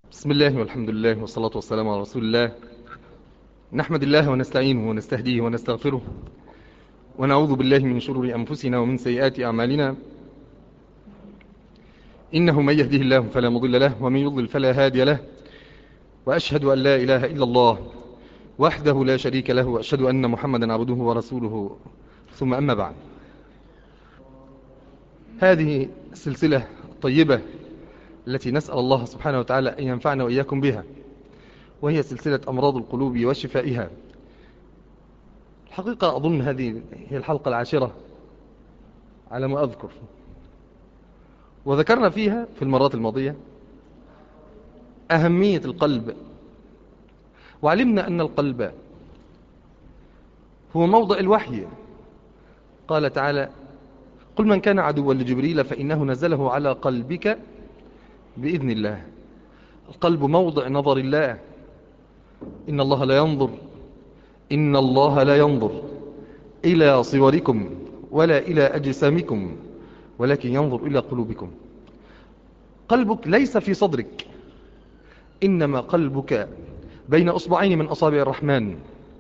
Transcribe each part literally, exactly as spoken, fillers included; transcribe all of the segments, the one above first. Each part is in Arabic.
بسم الله والحمد لله والصلاة والسلام على رسول الله. نحمد الله ونستعينه ونستهديه ونستغفره، ونعوذ بالله من شرور أنفسنا ومن سيئات أعمالنا. إنه من يهده الله فلا مضل له، ومن يضلل فلا هادي له. وأشهد أن لا إله إلا الله وحده لا شريك له، وأشهد أن محمدا عبده ورسوله. ثم أما بعد، هذه السلسلة الطيبة التي نسأل الله سبحانه وتعالى أن ينفعنا وإياكم بها، وهي سلسلة أمراض القلوب وشفائها. الحقيقة أظن هذه هي الحلقة العاشرة على ما أذكر، وذكرنا فيها في المرات الماضية أهمية القلب، وعلمنا أن القلب هو موضع الوحي. قال تعالى: قل من كان عدوا لجبريل فإنه نزله على قلبك بإذن الله. القلب موضع نظر الله. إن الله لا ينظر إن الله لا ينظر إلى صوركم ولا إلى أجسامكم، ولكن ينظر إلى قلوبكم. قلبك ليس في صدرك، إنما قلبك بين أصبعين من أصابع الرحمن.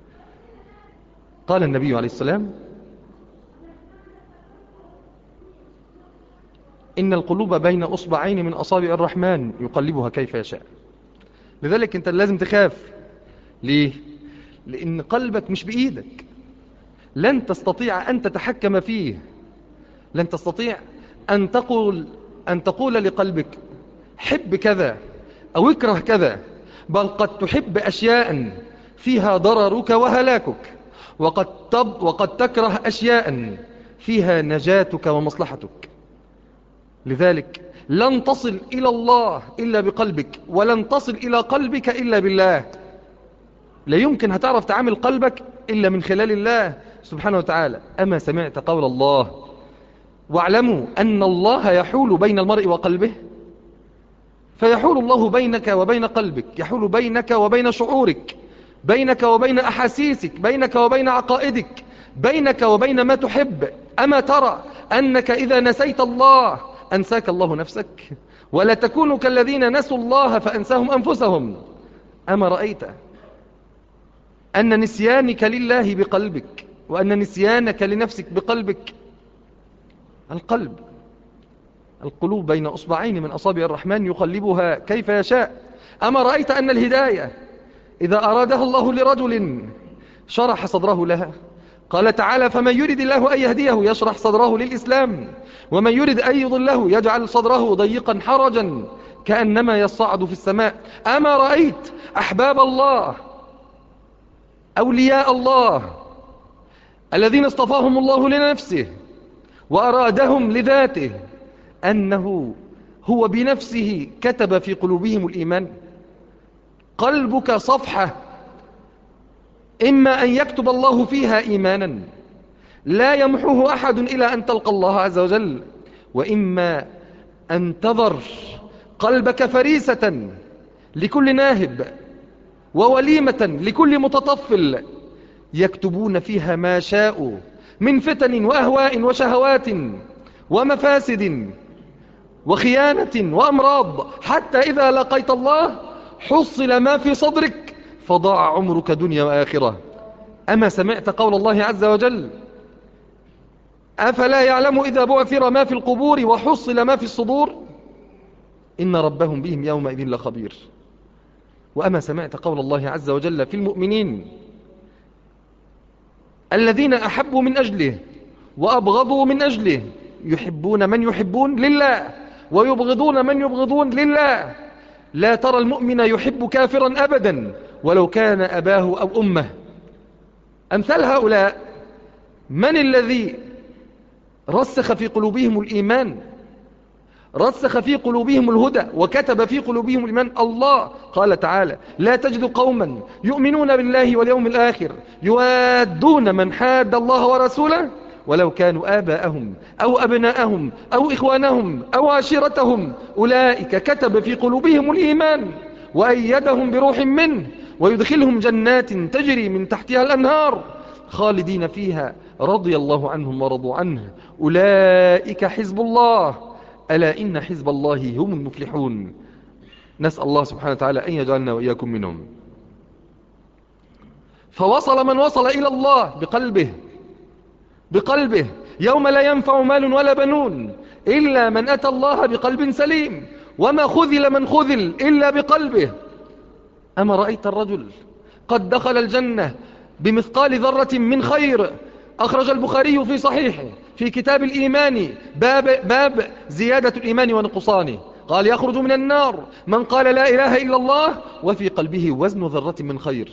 قال النبي عليه السلام: إن القلوب بين أصبعين من أصابع الرحمن يقلبها كيف يشاء. لذلك أنت لازم تخاف. ليه؟ لأن قلبك مش بإيدك، لن تستطيع أن تتحكم فيه. لن تستطيع أن تقول أن تقول لقلبك حب كذا أو اكره كذا، بل قد تحب أشياء فيها ضررك وهلاكك، وقد, تب وقد تكره أشياء فيها نجاتك ومصلحتك. لذلك لن تصل إلى الله إلا بقلبك، ولن تصل إلى قلبك إلا بالله. لا يمكن هتعرف تعامل قلبك إلا من خلال الله سبحانه وتعالى. أما سمعت قول الله: واعلموا أن الله يحول بين المرء وقلبه؟ فيحول الله بينك وبين قلبك، يحول بينك وبين شعورك، بينك وبين أحاسيسك، بينك وبين عقائدك، بينك وبين ما تحب. أما ترى أنك إذا نسيت الله أنساك الله نفسك؟ ولا تكونوا كالذين نسوا الله فأنساهم أنفسهم. أما رأيت أن نسيانك لله بقلبك، وأن نسيانك لنفسك بقلبك؟ القلب القلوب بين أصبعين من أصابع الرحمن يقلبها كيف يشاء. أما رأيت أن الهداية إذا أرادها الله لرجل شرح صدره لها؟ قال تعالى: فمن يرد الله أن يهديه يشرح صدره للإسلام، ومن يرد أن يضله يجعل صدره ضيقا حرجا كأنما يصعد في السماء. أما رأيت أحباب الله، أولياء الله الذين اصطفاهم الله لنفسه وأرادهم لذاته، أنه هو بنفسه كتب في قلوبهم الإيمان؟ قلبك صفحة، إما أن يكتب الله فيها إيمانا لا يمحوه أحد إلى أن تلقى الله عز وجل، وإما أن تذر قلبك فريسة لكل ناهب، ووليمة لكل متطفل، يكتبون فيها ما شاءوا من فتن وأهواء وشهوات ومفاسد وخيانة وأمراض، حتى إذا لقيت الله حصل ما في صدرك فضاع عمرك دنيا وآخرة. أما سمعت قول الله عز وجل: أفلا يعلم إذا بعثر ما في القبور وحصل ما في الصدور إن ربهم بهم يومئذ لخبير. وأما سمعت قول الله عز وجل في المؤمنين الذين أحبوا من أجله وأبغضوا من أجله، يحبون من يحبون لله ويبغضون من يبغضون لله. لا ترى المؤمن يحب كافرا أبدا ولو كان أباه أو أمه. أمثال هؤلاء من الذي رسخ في قلوبهم الإيمان، رسخ في قلوبهم الهدى، وكتب في قلوبهم الإيمان؟ الله. قال تعالى: لا تجد قوما يؤمنون بالله واليوم الآخر يوادون من حاد الله ورسوله ولو كانوا آباءهم أو أبناءهم أو إخوانهم أو عشيرتهم أولئك كتب في قلوبهم الإيمان وأيدهم بروح منه ويدخلهم جنات تجري من تحتها الأنهار خالدين فيها رضي الله عنهم ورضوا عنه أولئك حزب الله ألا إن حزب الله هم المفلحون. نسأل الله سبحانه وتعالى أن يجعلنا وإياكم منهم. فوصل من وصل إلى الله بقلبه بقلبه يوم لا ينفع مال ولا بنون إلا من أتى الله بقلب سليم، وما خذل من خذل إلا بقلبه. أما رأيت الرجل قد دخل الجنة بمثقال ذرة من خير؟ أخرج البخاري في صحيحه في كتاب الإيمان باب, باب زيادة الإيمان ونقصانه، قال يخرج من النار من قال لا إله إلا الله وفي قلبه وزن ذرة من خير.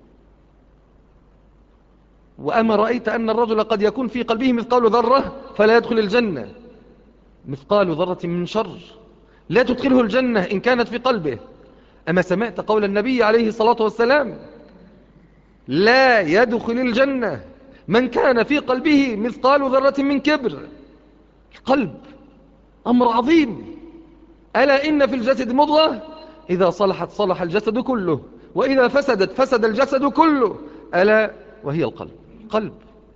وأما رأيت أن الرجل قد يكون في قلبه مثقال ذرة فلا يدخل الجنة، مثقال ذرة من شر لا تدخله الجنة إن كانت في قلبه. أما سمعت قول النبي عليه الصلاة والسلام لا يدخل الجنة من كان في قلبه مثقال ذرة من كبر؟ القلب أمر عظيم. ألا إن في الجسد مضغة إذا صلحت صلح الجسد كله وإذا فسدت فسد الجسد كله، ألا وهي القلب. القلب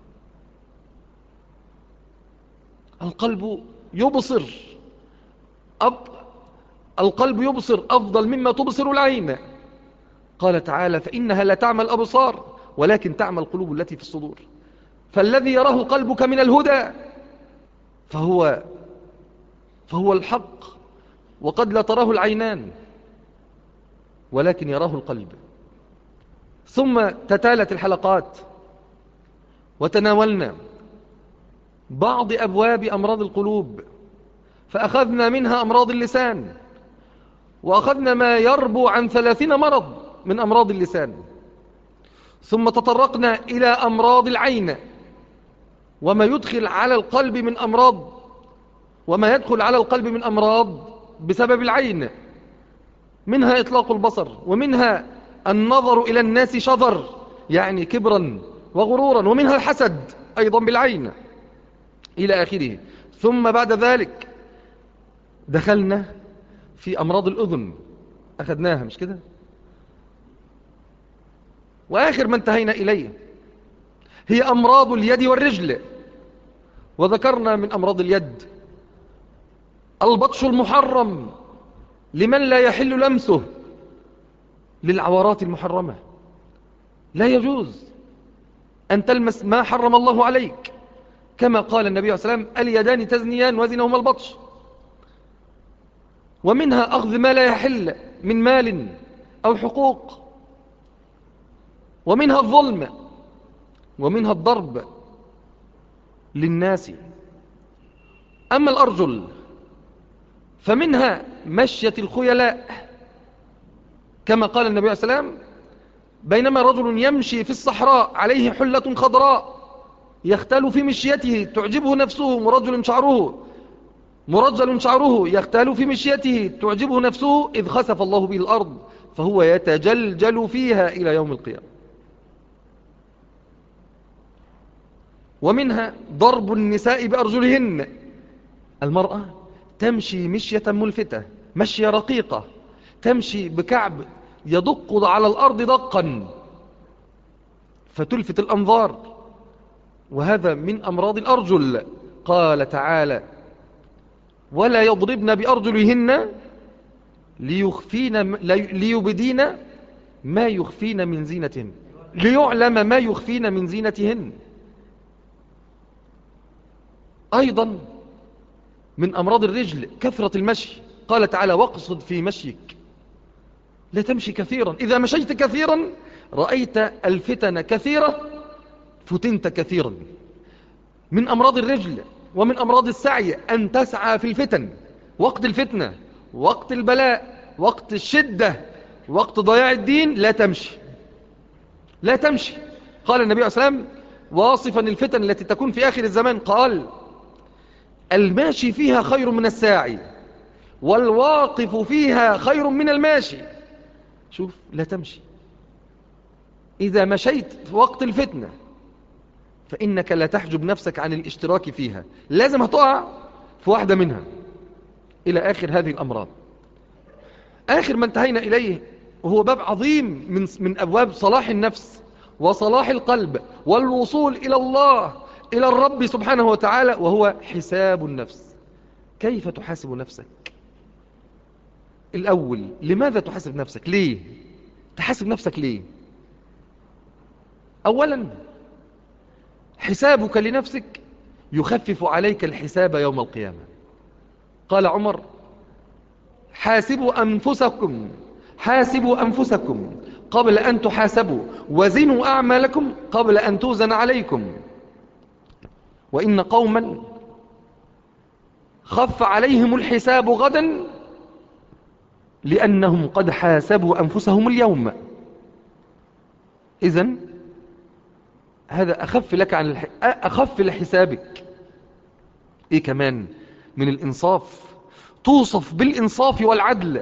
القلب يبصر أب القلب يبصر أفضل مما تبصر العين. قال تعالى فإنها لا تعمى الأبصار ولكن تعمى القلوب التي في الصدور. فالذي يراه قلبك من الهدى فهو فهو الحق، وقد لا تراه العينان ولكن يراه القلب. ثم تتالت الحلقات وتناولنا بعض أبواب أمراض القلوب، فأخذنا منها أمراض اللسان، وأخذنا ما يربو عن ثلاثين مرض من أمراض اللسان. ثم تطرقنا إلى أمراض العين وما يدخل على القلب من أمراض وما يدخل على القلب من أمراض بسبب العين، منها إطلاق البصر، ومنها النظر إلى الناس شظر يعني كبرا وغرورا، ومنها الحسد أيضا بالعين إلى آخره. ثم بعد ذلك دخلنا في أمراض الأذن، أخذناها مش كده؟ وآخر ما انتهينا إليه هي أمراض اليد والرجل، وذكرنا من أمراض اليد البطش المحرم لمن لا يحل لمسه للعورات المحرمة. لا يجوز أن تلمس ما حرم الله عليك، كما قال النبي عليه الصلاة والسلام اليدان تزنيان وزنهما البطش. ومنها أخذ ما لا يحل من مال أو حقوق، ومنها الظلم، ومنها الضرب للناس. أما الأرجل فمنها مشية الخيلاء، كما قال النبي عليه الصلاة والسلام بينما رجل يمشي في الصحراء عليه حلة خضراء يختال في مشيته تعجبه نفسه مرجل شعره مرجل شعره يختال في مشيته تعجبه نفسه إذ خسف الله به الأرض فهو يتجلجل فيها إلى يوم القيامة. ومنها ضرب النساء بأرجلهن، المرأة تمشي مشية ملفتة، مشية رقيقة، تمشي بكعب يدق على الأرض دقا فتلفت الأنظار، وهذا من أمراض الأرجل. قال تعالى ولا يضربن بأرجلهن ليخفين ليبدين ما يخفين من زينتهن ليعلم ما يخفين من زينتهن. أيضا من أمراض الرجل كثرة المشي، قال تعالى واقصد في مشيك، لا تمشي كثيرا، إذا مشيت كثيرا رأيت الفتن كثيرة فتنت كثيرا. من أمراض الرجل ومن أمراض السعي أن تسعى في الفتن، وقت الفتنة، وقت البلاء، وقت الشدة، وقت ضياع الدين لا تمشي لا تمشي. قال النبي عليه الصلاة والسلام واصفا الفتن التي تكون في آخر الزمان قال الماشي فيها خير من الساعي والواقف فيها خير من الماشي. شوف لا تمشي، إذا مشيت في وقت الفتنة فإنك لا تحجب نفسك عن الاشتراك فيها، لازم هتقع في واحدة منها إلى آخر هذه الأمراض. آخر ما انتهينا إليه وهو باب عظيم من, من أبواب صلاح النفس وصلاح القلب والوصول إلى الله إلى الرب سبحانه وتعالى، وهو حساب النفس. كيف تحاسب نفسك؟ الأول، لماذا تحاسب نفسك؟ ليه تحاسب نفسك؟ ليه؟ أولا، حسابك لنفسك يخفف عليك الحساب يوم القيامة. قال عمر: حاسبوا أنفسكم حاسبوا أنفسكم قبل أن تحاسبوا، وزنوا أعمالكم قبل أن توزن عليكم. وإن قوما خف عليهم الحساب غدا لأنهم قد حاسبوا أنفسهم اليوم. إذن هذا أخف لك عن الح... أخف لحسابك. إيه كمان من الإنصاف؟ توصف بالإنصاف والعدل.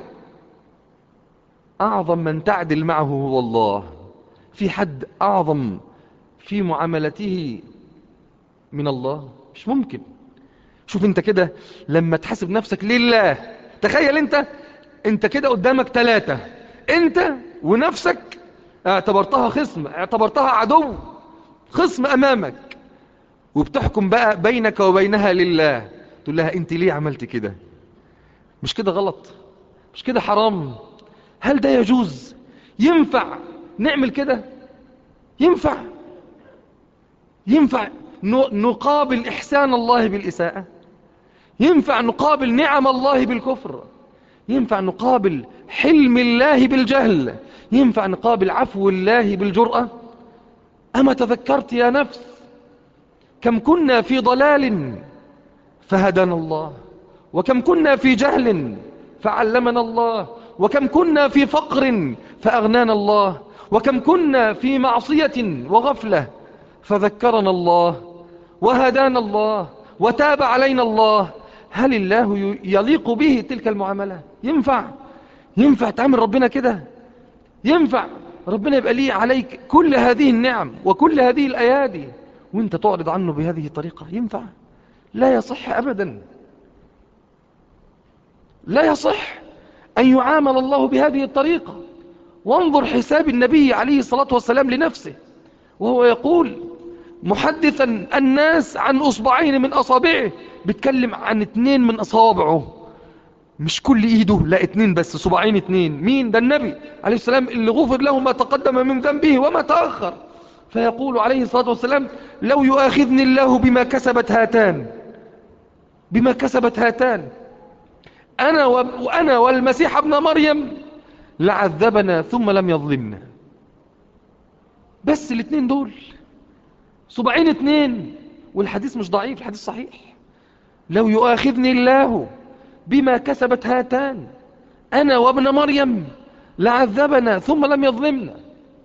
أعظم من تعدل معه هو الله. في حد أعظم في معاملته من الله؟ مش ممكن. شوف انت كده لما تحاسب نفسك لله، تخيل انت انت كده قدامك ثلاثة، انت ونفسك اعتبرتها خصم، اعتبرتها عدو، خصم امامك، وبتحكم بقى بينك وبينها لله. تقول لها انت ليه عملت كده؟ مش كده غلط؟ مش كده حرام؟ هل ده يجوز؟ ينفع نعمل كده؟ ينفع ينفع نقابل إحسان الله بالإساءة؟ ينفع نقابل نعم الله بالكفر؟ ينفع نقابل حلم الله بالجهل؟ ينفع نقابل عفو الله بالجرأة؟ أما تذكرت يا نفس كم كنا في ضلال فهدانا الله، وكم كنا في جهل فعلمنا الله، وكم كنا في فقر فأغنانا الله، وكم كنا في معصية وغفلة فذكرنا الله وهدانا الله وتاب علينا الله. هل الله يليق به تلك المعاملة؟ ينفع ينفع تعمل ربنا كده؟ ينفع ربنا يبقى ليه عليك كل هذه النعم وكل هذه الأيادي وانت تعرض عنه بهذه الطريقة؟ ينفع؟ لا يصح أبدا. لا يصح أن يعامل الله بهذه الطريقة. وانظر حساب النبي عليه الصلاة والسلام لنفسه وهو يقول محدثا الناس عن أصبعين من أصابعه، بيتكلم عن اتنين من أصابعه، مش كل إيده، لا اتنين بس، صباعين اتنين. مين ده؟ النبي عليه السلام اللي غفر له ما تقدم من ذنبه وما تأخر. فيقول عليه الصلاة والسلام لو يؤاخذني الله بما كسبت هاتان بما كسبت هاتان أنا وأنا والمسيح ابن مريم لعذبنا ثم لم يظلمنا. بس الاثنين دول صباعين اثنين، والحديث مش ضعيف، الحديث صحيح. لو يؤاخذني الله بما كسبت هاتان أنا وابن مريم لعذبنا ثم لم يظلمنا.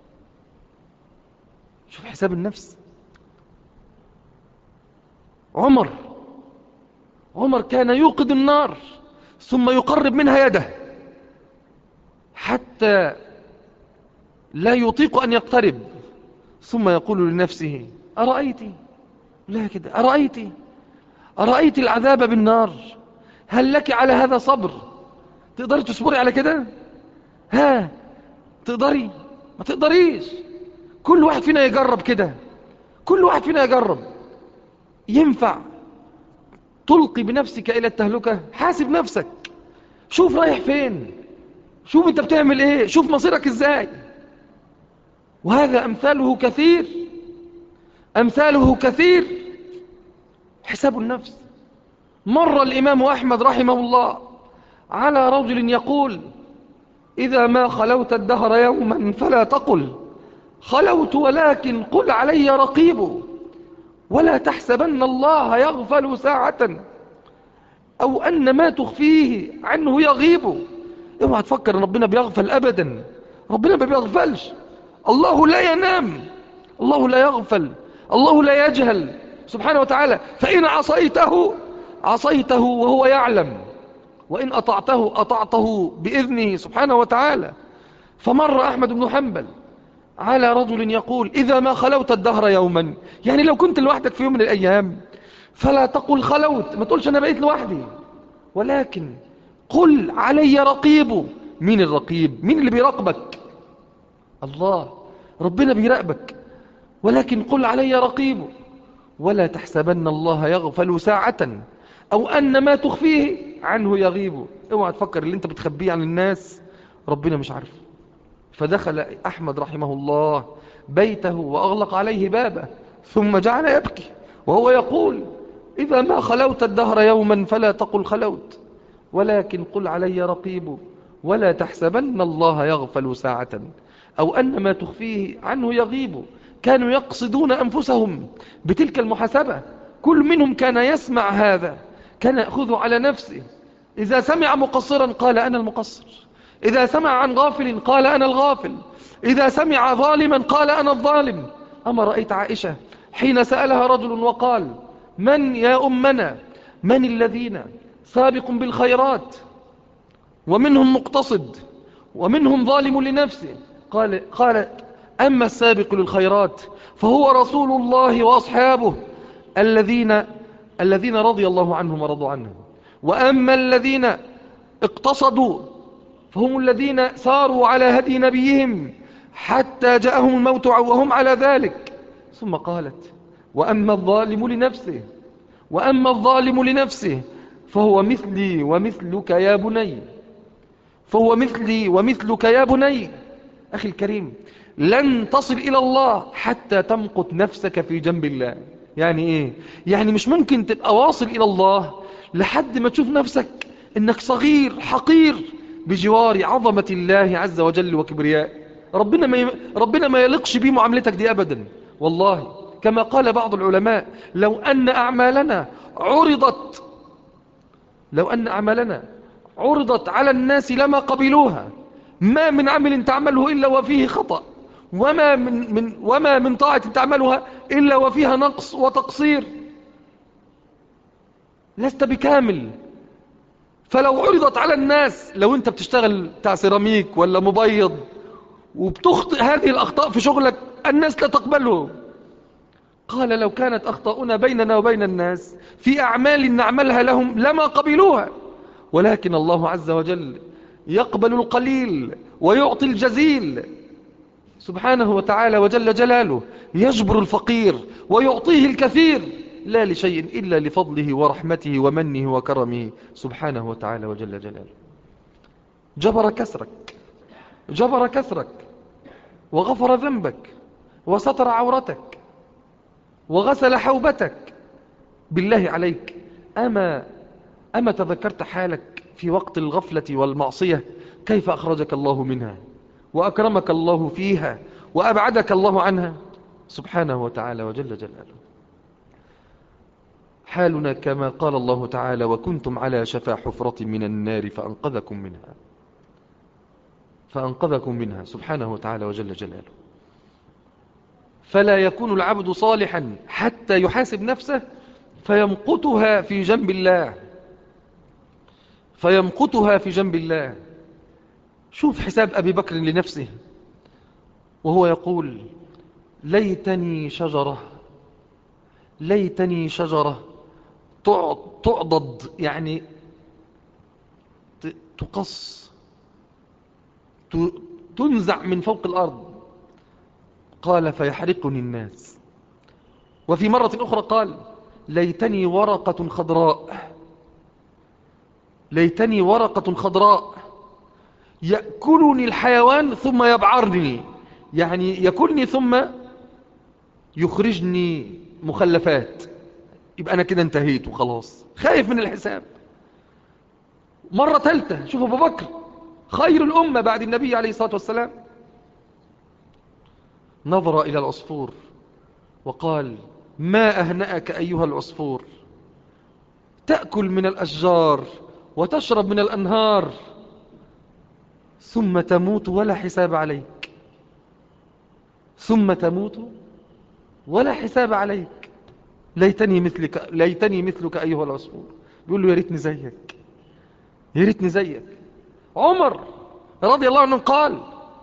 شوف حساب النفس. عمر عمر كان يوقد النار ثم يقرب منها يده حتى لا يطيق أن يقترب، ثم يقول لنفسه أرأيتي لا كده أرأيتي أرأيت العذاب بالنار، هل لك على هذا صبر؟ تقدري تصبري على كده؟ ها تقدري؟ ما تقدريش. كل واحد فينا يجرب كده، كل واحد فينا يجرب. ينفع تلقي بنفسك إلى التهلكة؟ حاسب نفسك، شوف رايح فين، شوف انت بتعمل ايه، شوف مصيرك ازاي. وهذا أمثاله كثير، أمثاله كثير. حساب النفس. مر الإمام أحمد رحمه الله على رجل يقول إذا ما خلوت الدهر يوما فلا تقل خلوت ولكن قل علي رقيب، ولا تحسبن الله يغفل ساعة أو أن ما تخفيه عنه يغيب. اوعى تفكر ان ربنا بيغفل أبدا، ربنا ما بيغفلش. الله لا ينام، الله لا يغفل، الله لا يجهل سبحانه وتعالى. فإن عصيته عصيته وهو يعلم، وإن أطعته أطعته بإذنه سبحانه وتعالى. فمر أحمد بن حنبل على رجل يقول إذا ما خلوت الدهر يوما، يعني لو كنت لوحدك في يوم من الأيام فلا تقل خلوت، ما تقولش أنا بقيت لوحدي، ولكن قل علي رقيب. مين الرقيب؟ مين اللي بيراقبك؟ الله، ربنا بيراقبك. ولكن قل علي رقيب، ولا تحسبن الله يغفل ساعة أو أن ما تخفيه عنه يغيب. اوعى تفكر اللي انت بتخبيه عن الناس ربنا مش عارف. فدخل أحمد رحمه الله بيته وأغلق عليه بابه، ثم جعل يبكي وهو يقول: إذا ما خلوت الدهر يوما فلا تقل خلوت، ولكن قل علي رقيب، ولا تحسبن الله يغفل ساعة أو أن ما تخفيه عنه يغيب. كانوا يقصدون أنفسهم بتلك المحاسبة. كل منهم كان يسمع هذا، كان يأخذ على نفسه. إذا سمع مقصرا قال: أنا المقصر. إذا سمع عن غافل قال: أنا الغافل. إذا سمع ظالما قال: أنا الظالم. أما رأيت عائشة حين سألها رجل وقال: من يا أمنا من الذين سابق بالخيرات ومنهم مقتصد ومنهم ظالم لنفسه؟ قال قالت: أما السابق للخيرات فهو رسول الله وأصحابه الذين الذين رضي الله عنهم ورضوا عنه، وأما الذين اقتصدوا فهم الذين ساروا على هدي نبيهم حتى جاءهم الموت وهم على ذلك. ثم قالت: وأما الظالم لنفسه وأما الظالم لنفسه فهو مثلي ومثلك يا بني فهو مثلي ومثلك يا بني. أخي الكريم، لن تصل إلى الله حتى تمقت نفسك في جنب الله. يعني إيه؟ يعني مش ممكن تبقى واصل إلى الله لحد ما تشوف نفسك إنك صغير حقير بجوار عظمة الله عز وجل وكبرياء. ربنا ما ي... ربنا ما يلقش بيه معاملتك دي أبدا. والله كما قال بعض العلماء: لو أن أعمالنا عرضت لو أن أعمالنا عرضت على الناس لما قبلوها. ما من عمل تعمله إلا وفيه خطأ، وما من, من, وما من طاعة تعملها إلا وفيها نقص وتقصير. لست بكامل. فلو عرضت على الناس، لو أنت بتشتغل بتاع سيراميك ولا مبيض وبتخطئ هذه الأخطاء في شغلك، الناس لا تقبله. قال: لو كانت أخطاؤنا بيننا وبين الناس في أعمال نعملها لهم لما قبلوها، ولكن الله عز وجل يقبل القليل ويعطي الجزيل سبحانه وتعالى وجل جلاله. يجبر الفقير ويعطيه الكثير، لا لشيء إلا لفضله ورحمته ومنه وكرمه سبحانه وتعالى وجل جلاله. جبر كسرك جبر كسرك وغفر ذنبك وستر عورتك وغسل حوبتك. بالله عليك، أما, أما تذكرت حالك في وقت الغفلة والمعصية كيف أخرجك الله منها وأكرمك الله فيها وأبعدك الله عنها سبحانه وتعالى وجل جلاله. حالنا كما قال الله تعالى: وكنتم على شفا حفرة من النار فأنقذكم منها فأنقذكم منها سبحانه وتعالى وجل جلاله. فلا يكون العبد صالحا حتى يحاسب نفسه فيمقتها في جنب الله فيمقتها في جنب الله. شوف حساب أبي بكر لنفسه وهو يقول: ليتني شجرة ليتني شجرة تعضد، يعني تقص تنزع من فوق الأرض. قال: فيحرقني الناس. وفي مرة أخرى قال: ليتني ورقة خضراء ليتني ورقة خضراء يأكلني الحيوان ثم يبعرني، يعني يأكلني ثم يخرجني مخلفات، يبقى أنا كده انتهيت وخلاص، خايف من الحساب. مرة ثالثة، شوف أبو بكر خير الأمة بعد النبي عليه الصلاة والسلام، نظر إلى العصفور وقال: ما أهنأك أيها العصفور، تأكل من الأشجار وتشرب من الأنهار ثم تموت ولا حساب عليك ثم تموت ولا حساب عليك. ليتني مثلك ليتني مثلك أيها العصفور. بيقول له: يا ريتني زيك يا ريتني زيك. عمر رضي الله عنه قال: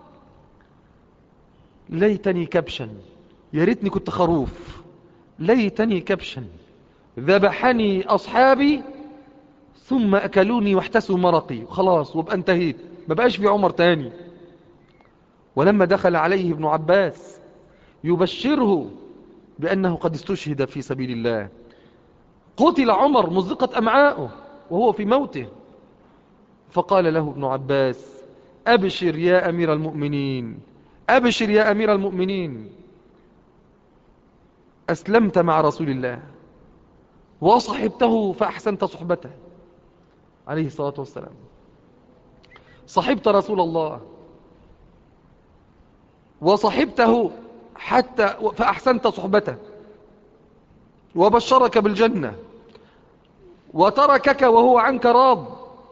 ليتني كبشا، يا ريتني كنت خروف. ليتني كبشا ذبحني أصحابي ثم أكلوني واحتسوا مرقي، خلاص وابقى انتهيت، ما بقاش في عمر تاني. ولما دخل عليه ابن عباس يبشره بأنه قد استشهد في سبيل الله، قتل عمر مزقت أمعاؤه، وهو في موته. فقال له ابن عباس: أبشر يا أمير المؤمنين، أبشر يا أمير المؤمنين، أسلمت مع رسول الله وصحبته فأحسنت صحبته عليه الصلاة والسلام. صحبت رسول الله وصحبته حتى فأحسنت صحبته، وبشرك بالجنة وتركك وهو عنك راض،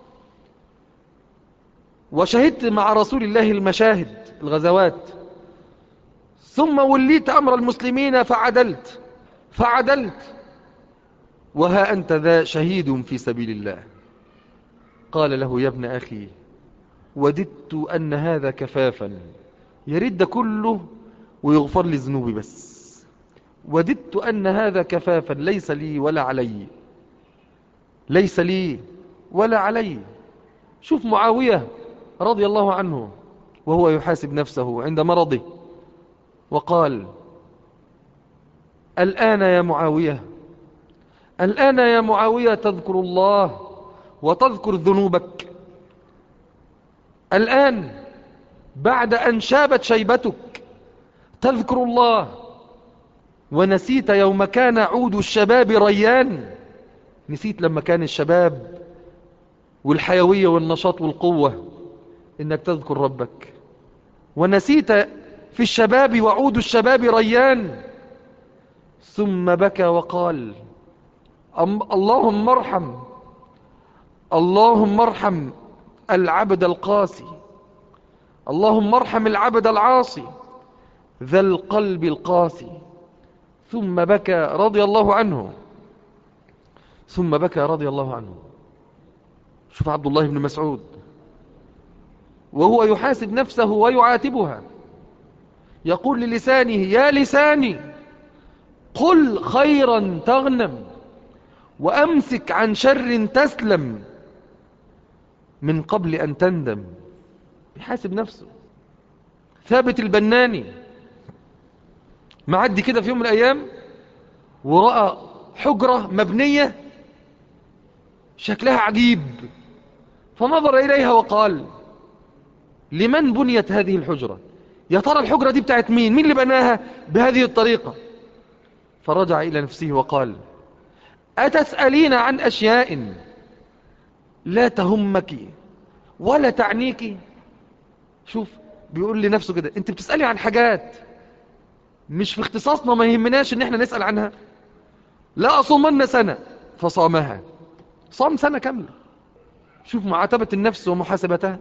وشهدت مع رسول الله المشاهد الغزوات، ثم وليت أمر المسلمين فعدلت فعدلت وها أنت ذا شهيد في سبيل الله. قال له: يا ابن أخي، وددت أن هذا كفافا، يرد كله ويغفر لي ذنوبي بس. وددت أن هذا كفافا ليس لي ولا علي، ليس لي ولا علي. شوف معاوية رضي الله عنه وهو يحاسب نفسه عند مرضه وقال: الآن يا معاوية، الآن يا معاوية تذكر الله وتذكر ذنوبك، الآن بعد أن شابت شيبتك تذكر الله، ونسيت يوم كان عود الشباب ريان. نسيت لما كان الشباب والحيوية والنشاط والقوة إنك تذكر ربك، ونسيت في الشباب وعود الشباب ريان. ثم بكى وقال: اللهم ارحم، اللهم ارحم العبد القاسي، اللهم ارحم العبد العاصي ذا القلب القاسي. ثم بكى رضي الله عنه، ثم بكى رضي الله عنه. شوف عبد الله بن مسعود وهو يحاسب نفسه ويعاتبها يقول للسانه: يا لساني، قل خيرا تغنم، وأمسك عن شر تسلم، من قبل أن تندم. يحاسب نفسه. ثابت البناني معدي كده في يوم من الأيام ورأى حجرة مبنية شكلها عجيب، فنظر إليها وقال: لمن بنيت هذه الحجرة؟ يا ترى الحجرة دي بتاعت مين؟ مين اللي بناها بهذه الطريقة؟ فرجع إلى نفسه وقال: أتسألين عن أشياء لا تهمك ولا تعنيك؟ شوف بيقول لنفسه كده: انت بتسألي عن حاجات مش في اختصاصنا، ما يهمناش ان احنا نسأل عنها. لا أصومن سنة، فصامها، صام سنة كاملة. شوف معاتبة النفس ومحاسبتها.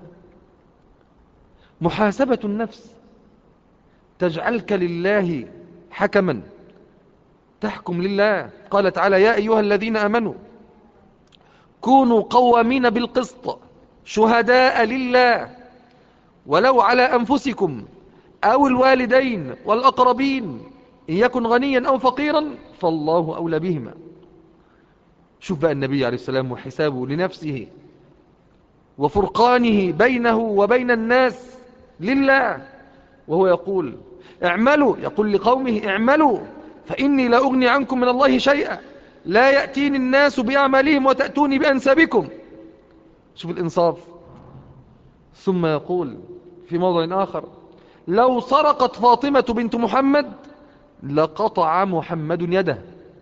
محاسبة النفس تجعلك لله حكما، تحكم لله. قال تعالى: يا أيها الذين آمنوا كونوا قوامين بالقسط شهداء لله ولو على أنفسكم أو الوالدين والأقربين إن يكن غنيا أو فقيرا فالله أولى بهما. شوف بقى النبي عليه السلام وحسابه لنفسه وفرقانه بينه وبين الناس لله، وهو يقول: اعملوا، يقول لقومه: اعملوا فإني لا أغني عنكم من الله شيئا، لا يأتيني الناس بأعمالهم وتأتوني بأنسابكم. شوف الإنصاف. ثم يقول في موضع آخر: لو سرقت فاطمة بنت محمد لقطع محمد يده،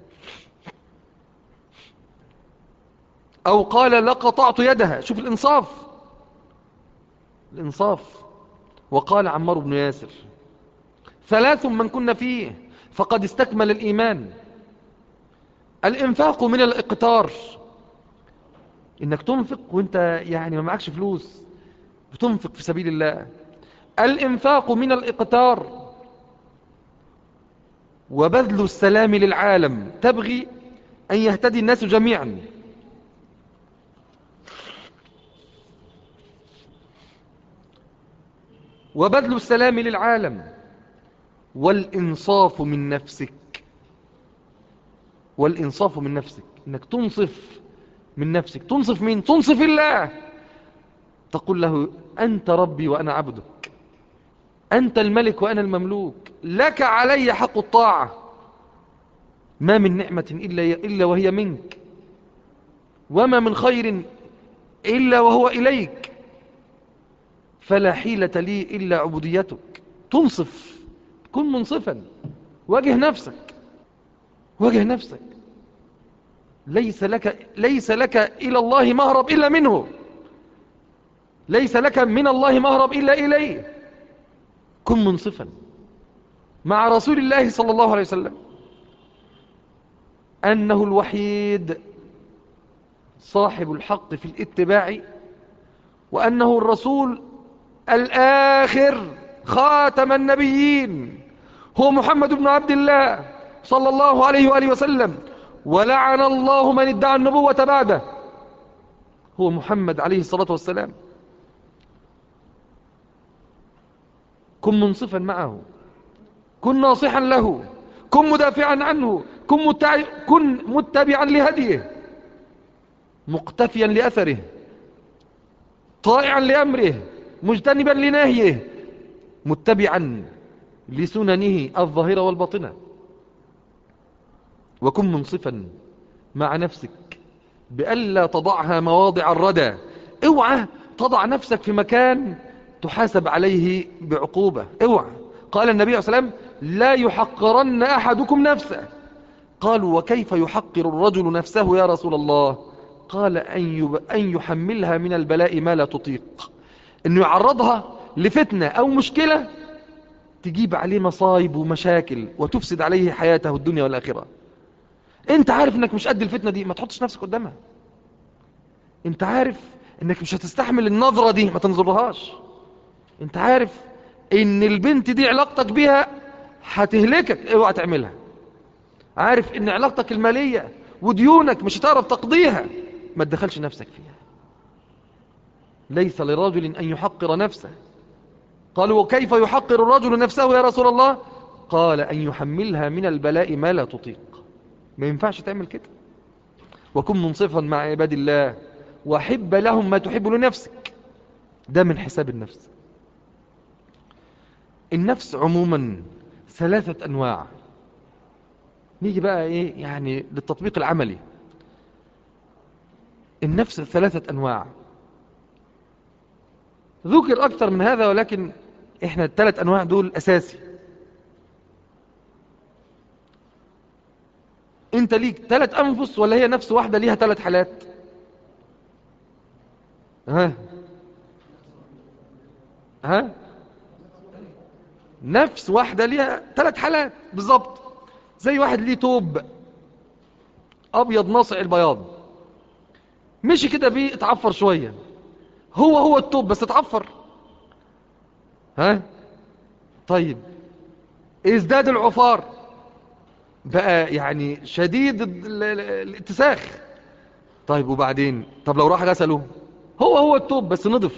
أو قال لقطعت يدها. شوف الإنصاف، الإنصاف. وقال عمار بن ياسر: ثلاث من كنا فيه فقد استكمل الإيمان: الإنفاق من الإقتار، إنك تنفق وإنت يعني ما معكش فلوس، بتنفق في سبيل الله. الإنفاق من الإقتار، وبذل السلام للعالم، تبغي أن يهتدي الناس جميعا. وبذل السلام للعالم. والإنصاف من نفسك، والإنصاف من نفسك، إنك تنصف من نفسك. تنصف مين؟ تنصف الله. تقول له: أنت ربي وأنا عبدك، أنت الملك وأنا المملوك، لك علي حق الطاعة، ما من نعمة إلا, إلا وهي منك. وما من خير إلا وهو إليك، فلا حيلة لي إلا عبوديتك. تنصف، كن منصفا، واجه نفسك، واجه نفسك. ليس لك, ليس لك إلى الله مهرب إلا منه، ليس لك من الله مهرب إلا إليه. كن منصفا مع رسول الله صلى الله عليه وسلم، أنه الوحيد صاحب الحق في الاتباع، وأنه الرسول الآخر خاتم النبيين، هو محمد بن عبد الله صلى الله عليه وآله وسلم. ولعن الله من ادعى النبوة بعده، هو محمد عليه الصلاة والسلام. كن منصفا معه، كن ناصحا له، كن مدافعا عنه، كن, متع... كن متبعا لهديه، مقتفيا لأثره، طائعا لأمره، مجتنبا لنهيه، متبعا لسننه الظاهرة والباطنة. وكن منصفا مع نفسك بألا تضعها مواضع الردى. اوعى تضع نفسك في مكان تحاسب عليه بعقوبة، اوعى. قال النبي صلى الله عليه وسلم: لا يحقرن أحدكم نفسه. قالوا: وكيف يحقر الرجل نفسه يا رسول الله؟ قال: أن, يب... أن يحملها من البلاء ما لا تطيق، أنه يعرضها لفتنة أو مشكلة تجيب عليه مصايب ومشاكل وتفسد عليه حياته الدنيا والآخرة. انت عارف انك مش قد الفتنة دي، ما تحطش نفسك قدامها. انت عارف انك مش هتستحمل النظرة دي، ما تنظرهاش. انت عارف ان البنت دي علاقتك بيها هتهلكك، اوعى تعملها. عارف ان علاقتك المالية وديونك مش هتعرف تقضيها، ما تدخلش نفسك فيها. ليس لرجل ان يحقر نفسه. قالوا: وكيف يحقر الرجل نفسه يا رسول الله؟ قال: ان يحملها من البلاء ما لا تطيق. ما ينفعش تعمل كده. وكن منصفا مع عباد الله، وحب لهم ما تحب لنفسك. ده من حساب النفس. النفس عموما ثلاثة أنواع. نيجي بقى إيه يعني للتطبيق العملي. النفس ثلاثة أنواع، ذكر أكثر من هذا، ولكن إحنا الثلاث أنواع دول أساسي. أنت ليك ثلاث أنفس ولا هي نفس واحدة ليها ثلاث حالات؟ ها ها نفس واحدة ليها ثلاث حالات بالضبط. زي واحد ليه توب أبيض ناصع البياض، مشي كده بيه اتعفر شوية، هو هو التوب بس اتعفر. ها طيب، ازداد العفار بقى يعني شديد الاتساخ. طيب وبعدين؟ طب لو راح غسله، هو هو التوب بس نضف.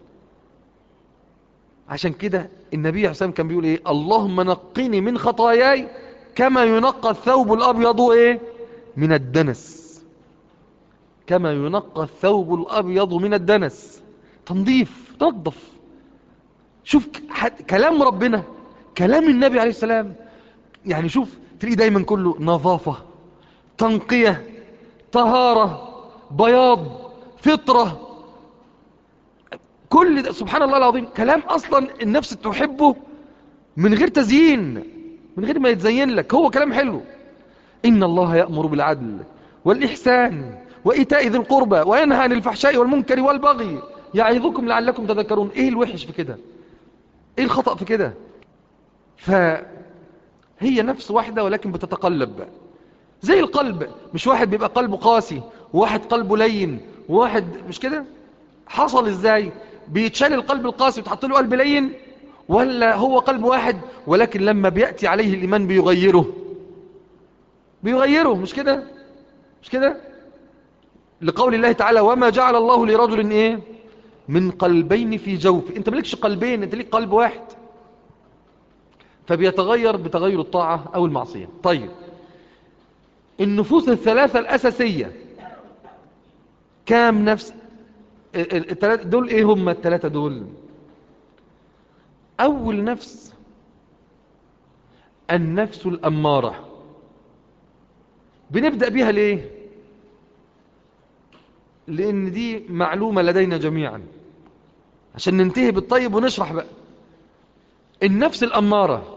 عشان كده النبي عليه الصلاة والسلام كان بيقول ايه؟ اللهم نقني من خطاياي كما ينقى الثوب الابيض ايه من الدنس. كما ينقى الثوب الابيض من الدنس. تنظيف، تنظف. شوف كلام ربنا، كلام النبي عليه السلام، يعني شوف تلاقي دايما كله نظافة، تنقية، طهارة، بياض، فطرة. كل ده سبحان الله العظيم كلام أصلا النفس تحبه من غير تزيين، من غير ما يتزين لك. هو كلام حلو. إن الله يأمر بالعدل والإحسان وإيتاء ذي القربى وينهى عن الفحشاء والمنكر والبغي يعظكم لعلكم تذكرون. إيه الوحش في كده؟ إيه الخطأ في كده؟ فهي نفس واحدة ولكن بتتقلب زي القلب. مش واحد بيبقى قلبه قاسي وواحد قلبه لين وواحد مش كده. حصل ازاي؟ بيتشال القلب القاسي وتحط له قلب لين، ولا هو قلب واحد ولكن لما بيأتي عليه الإيمان بيغيره؟ بيغيره مش كده؟ مش كده؟ لقول الله تعالى: وما جعل الله لرجل ايه من قلبين في جوف. انت ملكش قلبين، انت ليك قلب واحد. فبيتغير بتغير الطاعة او المعصية. طيب النفوس الثلاثة الأساسية كام نفس؟ الثلاثة دول ايه هم الثلاثة دول؟ اول نفس النفس الأمارة. بنبدأ بيها ليه؟ لأن دي معلومة لدينا جميعا عشان ننتهي بالطيب ونشرح بقى. النفس الأمارة،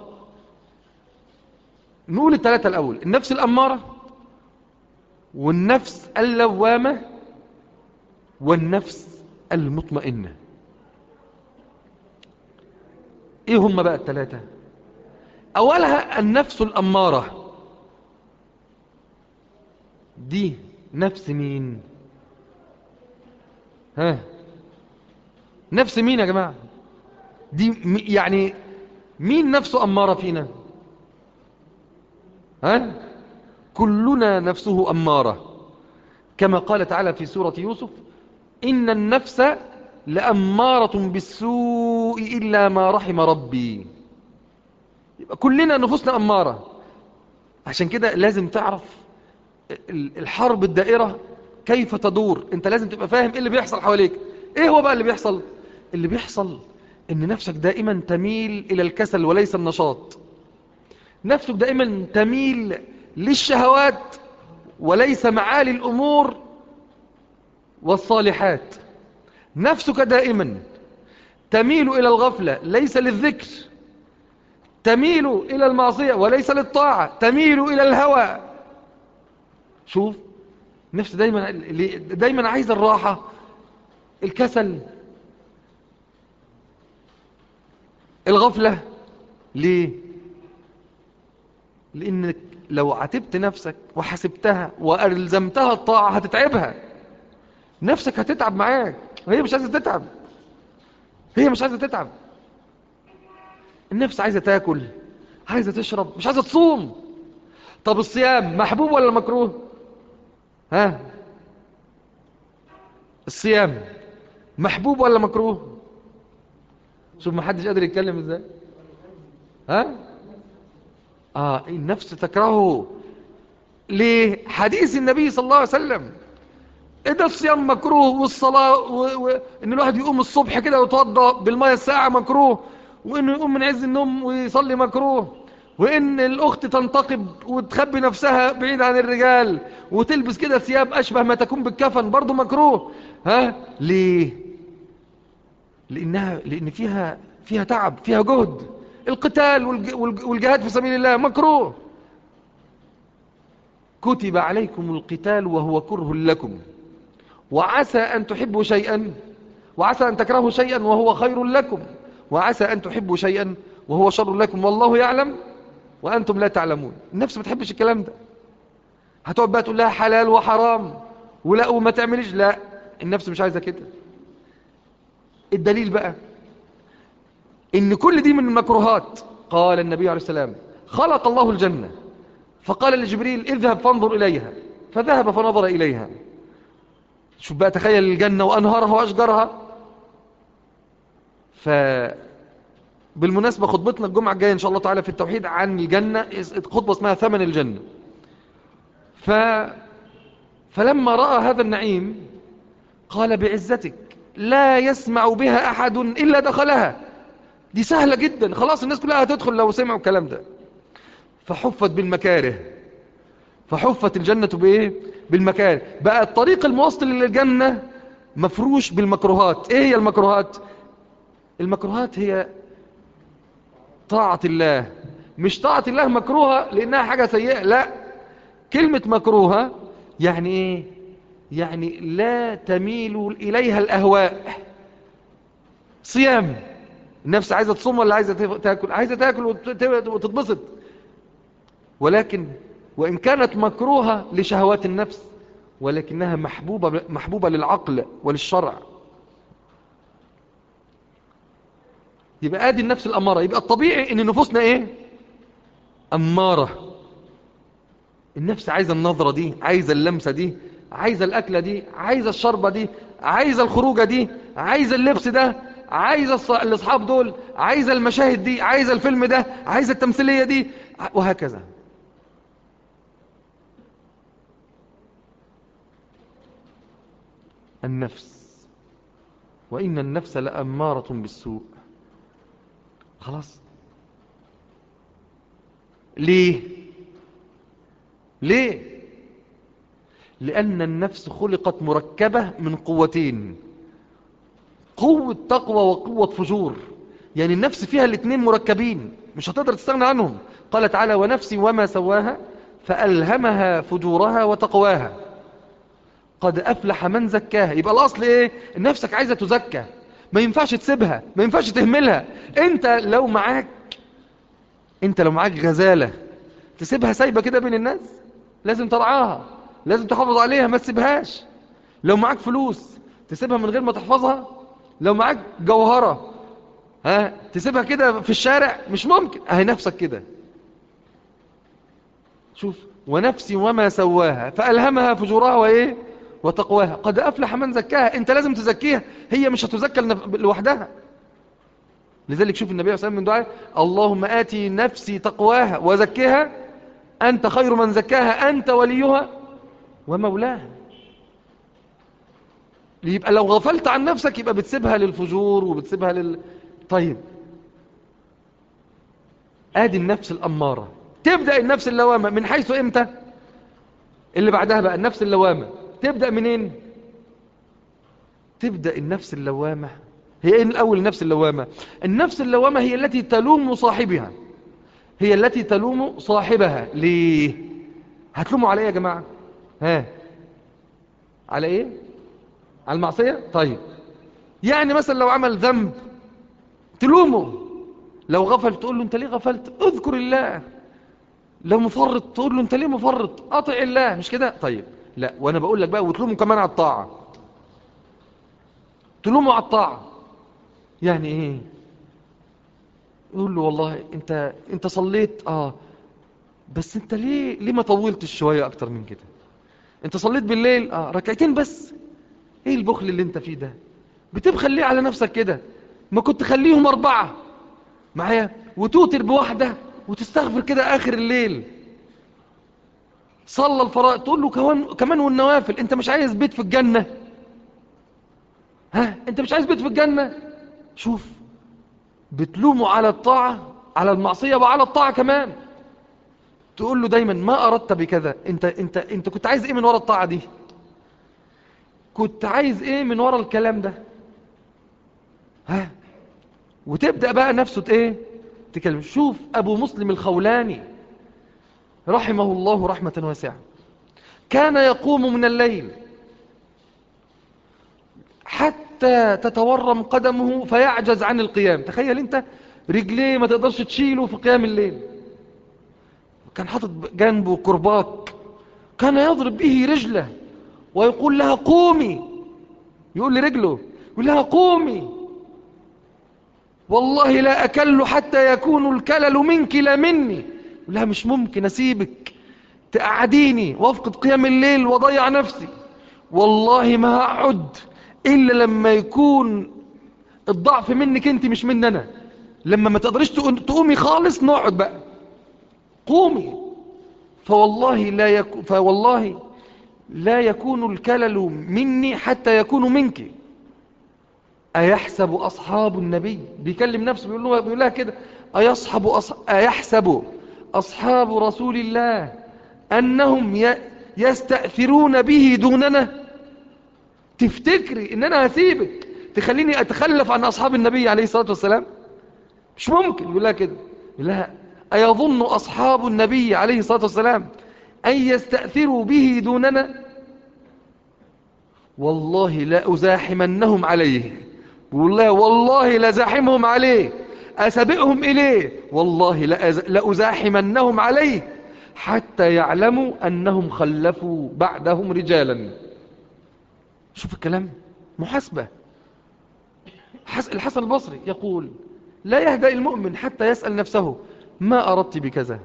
نقول الثلاثة الأول: النفس الأمارة، والنفس اللوامة، والنفس المطمئنة. ايه هم بقى الثلاثة؟ أولها النفس الأمارة. دي نفس مين؟ ها، نفس مين يا جماعة؟ دي يعني مين نفسه أمارة فينا؟ ها؟ كلنا نفسه أمارة، كما قال تعالى في سورة يوسف: إن النفس لأمارة بالسوء إلا ما رحم ربي. يبقى كلنا نفوسنا أمارة. عشان كده لازم تعرف الحرب الدائرة كيف تدور. انت لازم تبقى فاهم ايه اللي بيحصل حواليك. ايه هو بقى اللي بيحصل؟ اللي بيحصل ان نفسك دائما تميل الى الكسل وليس النشاط. نفسك دائما تميل للشهوات وليس معالي الامور والصالحات. نفسك دائما تميل الى الغفلة ليس للذكر، تميل الى المعصية وليس للطاعة، تميل الى الهوى. شوف، نفس دايما دايما عايز الراحة، الكسل، الغفلة. ليه؟ لأنك لو عاتبت نفسك وحسبتها وألزمتها الطاعة هتتعبها. نفسك هتتعب معاك، وهي مش عايزة تتعب. هي مش عايزة تتعب. النفس عايزة تاكل، عايزة تشرب، مش عايزة تصوم. طب الصيام محبوب ولا مكروه؟ ها، الصيام محبوب ولا مكروه؟ شوف، ما حدش قادر يتكلم ازاي. ها، اه النفس تكرهه. ليه؟ حديث النبي صلى الله عليه وسلم: إذا الصيام مكروه، والصلاة و... و... إن الواحد يقوم الصبح كده ويتوضأ بالمية الساعة مكروه، وإنه يقوم من عز النوم ويصلي مكروه، وإن الأخت تنتقب وتخبي نفسها بعيد عن الرجال وتلبس كده ثياب أشبه ما تكون بالكفن برضو مكروه. ها، ليه؟ لأنها لأن فيها فيها تعب، فيها جهد. القتال والج... والج... والجهاد في سبيل الله مكروه. كتب عليكم القتال وهو كره لكم، وعسى أن تحبوا شيئا وعسى أن تكرهوا شيئا وهو خير لكم، وعسى أن تحبوا شيئا وهو شر لكم، والله يعلم وأنتم لا تعلمون. النفس ما تحبش الكلام ده. هتقعد بقى تقول لها حلال وحرام ولا وما تعمليش. لا، النفس مش عايزة كده. الدليل بقى إن كل دي من المكروهات. قال النبي عليه السلام: خلق الله الجنة فقال لجبريل: اذهب فانظر إليها، فذهب فنظر إليها. شوف بقى، تخيل الجنة وأنهارها وأشجارها. فبالمناسبة خطبتنا الجمعة الجاية إن شاء الله تعالى في التوحيد عن الجنة، خطبة اسمها ثمن الجنة. ف... فلما رأى هذا النعيم قال: بعزتك لا يسمع بها أحد إلا دخلها. دي سهلة جدا، خلاص الناس كلها هتدخل لو سمعوا الكلام ده. فحفت بالمكاره، فحفت الجنة بإيه؟ بالمكاره. بقى الطريق الموصل للجنة مفروش بالمكروهات. إيه هي المكروهات؟ المكروهات هي طاعة الله. مش طاعة الله مكروهة لأنها حاجة سيئة، لا. كلمة مكروهة يعني إيه؟ يعني لا تميل إليها الأهواء. صيام، النفس عايزة تصوم ولا عايزة تاكل؟ عايزة تاكل وتتبسط، ولكن وإن كانت مكروهة لشهوات النفس ولكنها محبوبة, محبوبة للعقل وللشرع. يبقى ادي النفس الأمارة. يبقى الطبيعي ان نفوسنا ايه؟ أمارة. النفس عايزة النظرة دي، عايزة اللمسة دي، عايزة الأكلة دي، عايزة الشربة دي، عايزة الخروجة دي، عايزة اللبس ده، عايزة الأصحاب دول، عايزة المشاهد دي، عايزة الفيلم ده، عايزة التمثيلية دي، وهكذا. النفس، وإن النفس لأمارة بالسوء. خلاص. ليه؟ ليه؟ لأن النفس خلقت مركبة من قوتين، قوة تقوى وقوة فجور. يعني النفس فيها الاثنين مركبين، مش هتقدر تستغنى عنهم. قال تعالى ونفس وما سواها فألهمها فجورها وتقواها قد أفلح من زكاها. يبقى الأصل إيه؟ نفسك عايزة تزكى، ما ينفعش تسيبها، ما ينفعش تهملها. انت لو معاك انت لو معاك غزالة تسيبها سايبة كده بين الناس؟ لازم ترعاها، لازم تحافظ عليها، ما تسيبهاش. لو معاك فلوس تسيبها من غير ما تحفظها؟ لو معاك جوهرة ها تسيبها كده في الشارع؟ مش ممكن. اهي نفسك كده. شوف ونفس وما سواها فألهمها فجورها وايه وتقواها قد أفلح من زكاها. انت لازم تزكيها، هي مش هتزكى لوحدها. لذلك شوف النبي صلى الله عليه وسلم من دعاء اللهم آتي نفسي تقواها وزكها أنت خير من زكاها أنت وليها ومولاها. يبقى لو غفلت عن نفسك يبقى بتسيبها للفجور وبتسيبها لل... طيب آدي النفس الأمارة. تبدأ النفس اللوامة من حيث إمتى؟ اللي بعدها بقى النفس اللوامة تبدأ منين؟ تبدأ النفس اللوامة هي ايه الأول؟ النفس اللوامة النفس اللوامة هي التي تلوم صاحبها، هي التي تلوم صاحبها. ليه؟ هتلوموا على ايه يا جماعة؟ ها على ايه؟ على المعصية؟ طيب يعني مثلا لو عمل ذنب تلومه، لو غفل تقول له انت ليه غفلت؟ اذكر الله. لو مفرط تقول له انت ليه مفرط؟ اطع الله، مش كده؟ طيب لا، وانا بقول لك بقى وتلومه كمان على الطاعة، تلومه على الطاعة. يعني ايه؟ يقول له والله انت انت صليت اه بس انت ليه ليه ما طولتش شويه اكتر من كده؟ انت صليت بالليل اه ركعتين بس، ايه البخل اللي انت فيه ده؟ بتبخل ليه على نفسك كده؟ ما كنت خليهم اربعه معايا وتوتر بواحده وتستغفر كده اخر الليل. صلى الفرائض تقول له كمان كمان والنوافل. انت مش عايز بيت في الجنه؟ ها انت مش عايز بيت في الجنه؟ شوف بتلومه على الطاعة، على المعصية وعلى الطاعة كمان. تقول له دايما ما أردت بكذا، انت, انت, انت كنت عايز ايه من وراء الطاعة دي؟ كنت عايز ايه من وراء الكلام ده؟ ها وتبدأ بقى نفسه ايه تكلم. شوف أبو مسلم الخولاني رحمه الله رحمة واسعة، كان يقوم من الليل حتى تتورم قدمه فيعجز عن القيام. تخيل انت رجليه ما تقدرش تشيله في قيام الليل. كان حاطط جنبه كرباج، كان يضرب به رجله ويقول لها قومي، يقول لرجله يقول لها قومي والله لا أكل حتى يكون الكلل منك لا مني. يقول لها مش ممكن أسيبك تقعديني وافقد قيام الليل وضيع نفسي، والله ما هقعد إلا لما يكون الضعف منك انت مش من أنا. لما ما تقدرش تقومي خالص نقعد بقى، قومي فوالله لا يكون فوالله لا يكون الكلل مني حتى يكون منك. أيحسب أصحاب النبي، بيكلم نفسه بيقول له بيقول لها كده، أيصحب أص... أيحسب أصحاب رسول الله أنهم ي... يستأثرون به دوننا؟ تفتكري إن أنا هسيبك تخليني أتخلف عن أصحاب النبي عليه الصلاة والسلام؟ مش ممكن. يقول لها كده، يقول لها أيظن أصحاب النبي عليه الصلاة والسلام أن يستأثروا به دوننا؟ والله لا أزاحمنهم عليه. والله والله لزاحمهم عليه، أسبقهم إليه، والله لأزاحمنهم عليه حتى يعلموا أنهم خلفوا بعدهم رجالا. شوف الكلام، محاسبة. الحسن البصري يقول لا يهدأ المؤمن حتى يسأل نفسه ما أردت بكذا،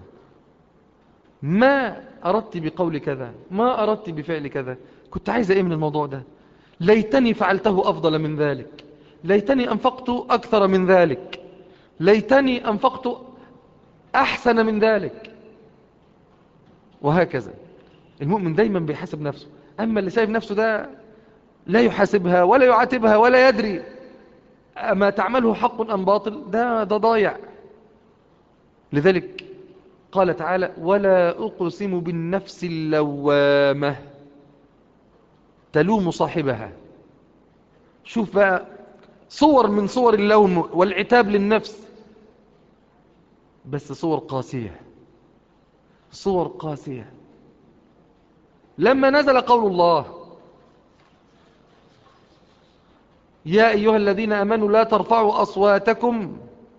ما أردت بقول كذا، ما أردت بفعل كذا، كنت عايز إيه من الموضوع ده؟ ليتني فعلته أفضل من ذلك، ليتني أنفقت أكثر من ذلك، ليتني أنفقت أحسن من ذلك. وهكذا المؤمن دايما بيحاسب نفسه. أما اللي سايب نفسه ده لا يحاسبها ولا يعاتبها ولا يدري أما تعمله حق أم باطل، ده ده ضايع. لذلك قال تعالى ولا أقسم بالنفس اللوامة. تلوم صاحبها. شوف بقى صور من صور اللوم والعتاب للنفس، بس صور قاسية، صور قاسية. لما نزل قول الله يا أيها الذين آمنوا لا ترفعوا أصواتكم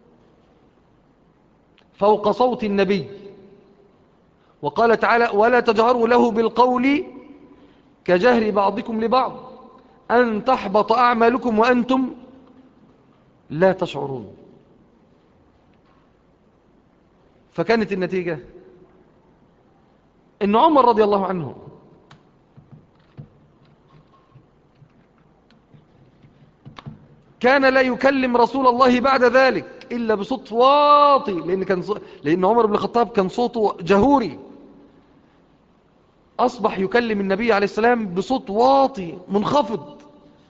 فوق صوت النبي، وقال تعالى ولا تجهروا له بالقول كجهر بعضكم لبعض أن تحبط أعمالكم وأنتم لا تشعرون. فكانت النتيجة إن عمر رضي الله عنه كان لا يكلم رسول الله بعد ذلك إلا بصوت واطي، لأن, كان صو... لأن عمر بن الخطاب كان صوته جهوري. أصبح يكلم النبي عليه السلام بصوت واطي منخفض،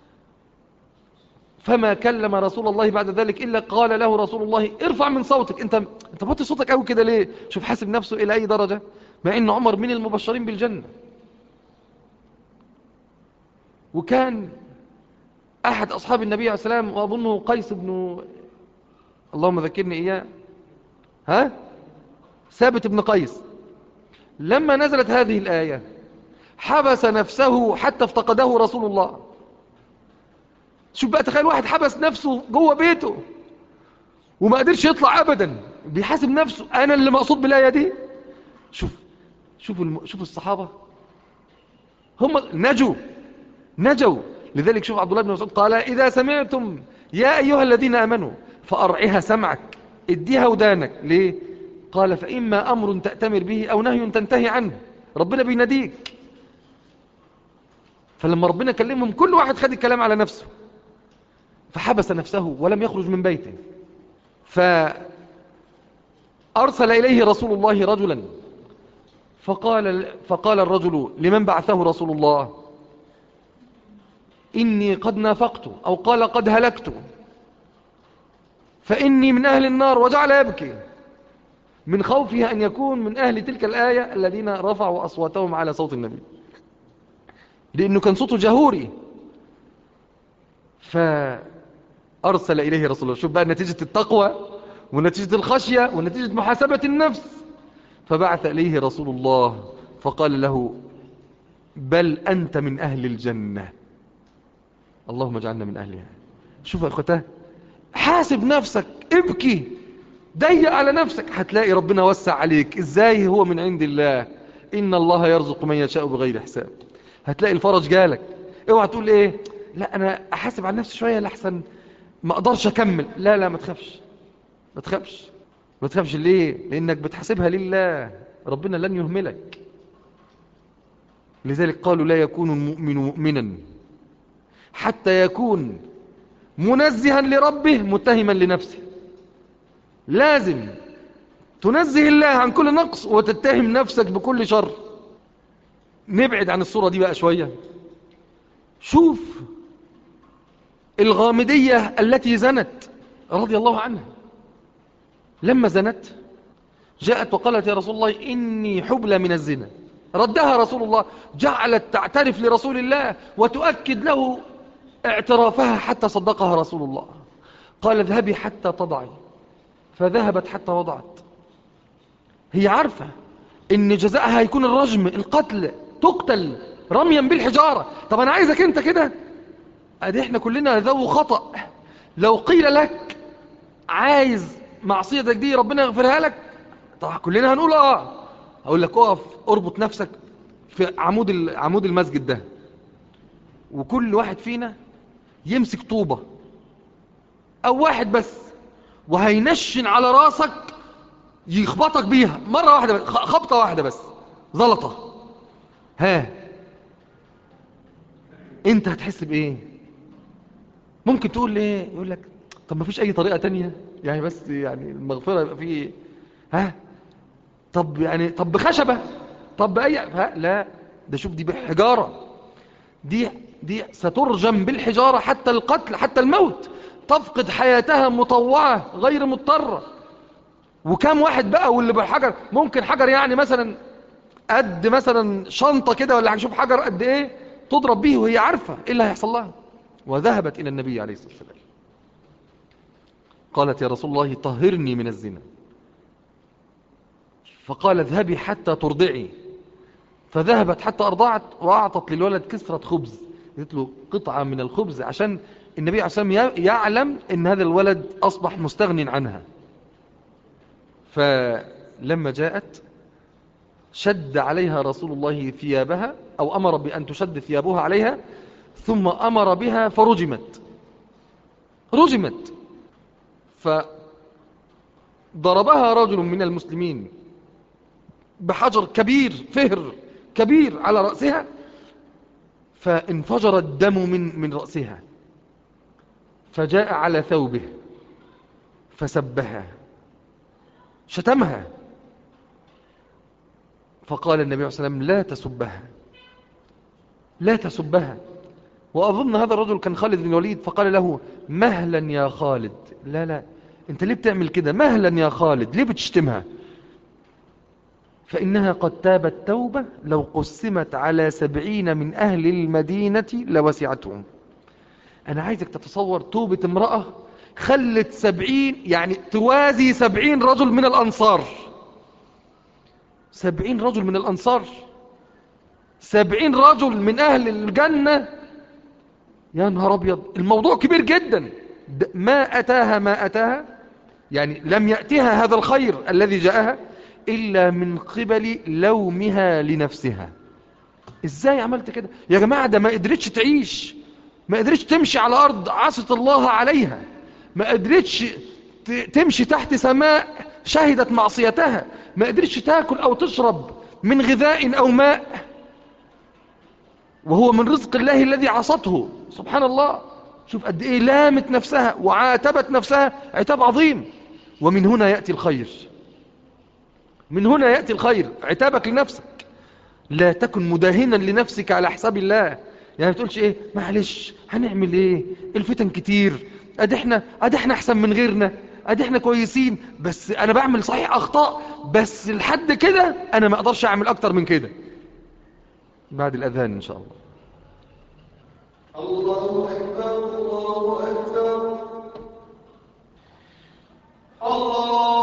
فما كلم رسول الله بعد ذلك إلا قال له رسول الله ارفع من صوتك، انت انت بطي صوتك قوي كده ليه؟ شوف حاسب نفسه إلى أي درجة، مع إن عمر من المبشرين بالجنة. وكان أحد أصحاب النبي عليه السلام، وأظنه قيس بن اللهم ذكرني إياه ها ثابت بن قيس، لما نزلت هذه الآية حبس نفسه حتى افتقده رسول الله. شوف بقى، تخيل واحد حبس نفسه جوه بيته وما قدرش يطلع أبدا، بيحاسب نفسه أنا اللي مقصود بالآية دي. شوف شوف الم... شوف الصحابة هم نجوا نجوا لذلك شوف عبد الله بن مسعود قال إذا سمعتم يا أيها الذين آمنوا فأرعها سمعك، اديها ودانك. ليه؟ قال فإما أمر تأتمر به أو نهي تنتهي عنه. ربنا بيناديك. فلما ربنا كلمهم كل واحد خد الكلام على نفسه، فحبس نفسه ولم يخرج من بيته. فأرسل إليه رسول الله رجلا فقال, فقال الرجل لمن بعثه رسول الله إني قد نافقت، أو قال قد هلكت، فإني من أهل النار، وجعل يبكي من خوفه أن يكون من أهل تلك الآية الذين رفعوا أصواتهم على صوت النبي، لأنه كان صوته جهوري. فأرسل إليه رسول الله. شوف بقى نتيجة التقوى ونتيجة الخشية ونتيجة محاسبة النفس. فبعث إليه رسول الله فقال له بل أنت من أهل الجنة، اللهم اجعلنا من أهلها. شوف يا أخوته، حاسب نفسك، ابكي، ضيق على نفسك، هتلاقي ربنا وسع عليك. إزاي؟ هو من عند الله، إن الله يرزق من يشاء بغير حساب. هتلاقي الفرج جالك. اوعى تقول ايه لا أنا أحاسب على نفسي شوية لحسن ما أقدرش أكمل. لا لا ما تخافش، ما تخافش ما تخافش. ليه؟ لأنك بتحاسبها لله، ربنا لن يهملك. لذلك قالوا لا يكون المؤمن مؤمنا حتى يكون منزها لربه متهما لنفسه. لازم تنزه الله عن كل نقص وتتهم نفسك بكل شر. نبعد عن الصورة دي بقى شوية. شوف الغامدية التي زنت رضي الله عنها، لما زنت جاءت وقالت يا رسول الله إني حبلى من الزنا. ردها رسول الله، جعلت تعترف لرسول الله وتؤكد له اعترافها حتى صدقها رسول الله. قال اذهبي حتى تضعي، فذهبت حتى وضعت. هي عارفة ان جزاءها هيكون الرجم، القتل، تقتل رميا بالحجارة. طب انا عايزك انت كده، ادي احنا كلنا ذو خطأ. لو قيل لك عايز معصيتك دي ربنا يغفرها لك، طبعا كلنا هنقول اه. اقول لك اقف اربط نفسك في عمود عمود المسجد ده، وكل واحد فينا يمسك طوبة او واحد بس، وهينشن على راسك يخبطك بيها مرة واحدة بس، خبطة واحدة بس، زلطة. ها انت هتحس بايه؟ ممكن تقول ليه؟ يقول لك طب ما فيش اي طريقة تانية يعني، بس يعني المغفرة يبقى فيه ها طب يعني طب بخشبة، طب بأي ها لا، ده شوف دي بحجارة، دي دي سترجم بالحجارة حتى القتل، حتى الموت، تفقد حياتها مطوعة غير مضطرة. وكم واحد بقى واللي بالحجر، ممكن حجر يعني مثلا قد مثلا شنطة كده ولا حاجة، شوف حجر قد ايه تضرب به وهي عارفة إيه اللي هيحصل لها. وذهبت إلى النبي عليه الصلاة والسلام قالت يا رسول الله طهرني من الزنا. فقال اذهبي حتى ترضعي. فذهبت حتى أرضعت وأعطت للولد كسرة خبز، قلت له قطعة من الخبز عشان النبي عليه الصلاة والسلام يعلم أن هذا الولد أصبح مستغن عنها. فلما جاءت شد عليها رسول الله ثيابها، أو أمر بأن تشد ثيابها عليها، ثم أمر بها فرجمت رجمت. فضربها رجل من المسلمين بحجر كبير فهر كبير على رأسها، فانفجر الدم من من رأسها، فجاء على ثوبه فسبها شتمها. فقال النبي عليه الصلاة والسلام لا تسبها لا تسبها. وأظن هذا الرجل كان خالد بن الوليد، فقال له مهلا يا خالد. لا لا انت ليه بتعمل كده؟ مهلا يا خالد، ليه بتشتمها؟ فإنها قد تابت توبة لو قسمت على سبعين من أهل المدينة لوسعتهم. أنا عايزك تتصور توبة امرأة خلت سبعين، يعني توازي سبعين رجل من الأنصار. سبعين رجل من الأنصار، سبعين رجل من أهل الجنة. يا نهار أبيض، الموضوع كبير جدا. ما أتاها ما أتاها، يعني لم يأتها هذا الخير الذي جاءها إلا من قبل لومها لنفسها. إزاي عملت كده يا جماعة؟ ده ما قدرتش تعيش، ما قدرتش تمشي على أرض عصت الله عليها، ما قدرتش تمشي تحت سماء شهدت معصيتها، ما قدرتش تاكل أو تشرب من غذاء أو ماء وهو من رزق الله الذي عصته. سبحان الله، شوف قد إيه لامت نفسها وعاتبت نفسها عتاب عظيم. ومن هنا يأتي الخير، من هنا يأتي الخير، عتابك لنفسك. لا تكن مداهنا لنفسك على حساب الله. يعني ما تقولش ايه معلش هنعمل ايه، الفتن كتير، ادي احنا ادي احنا احسن من غيرنا، ادي احنا كويسين، بس انا بعمل صحيح اخطاء، بس لحد كده انا ما اقدرش اعمل اكتر من كده. بعد الاذان ان شاء الله. الله اكبر الله اكبر الله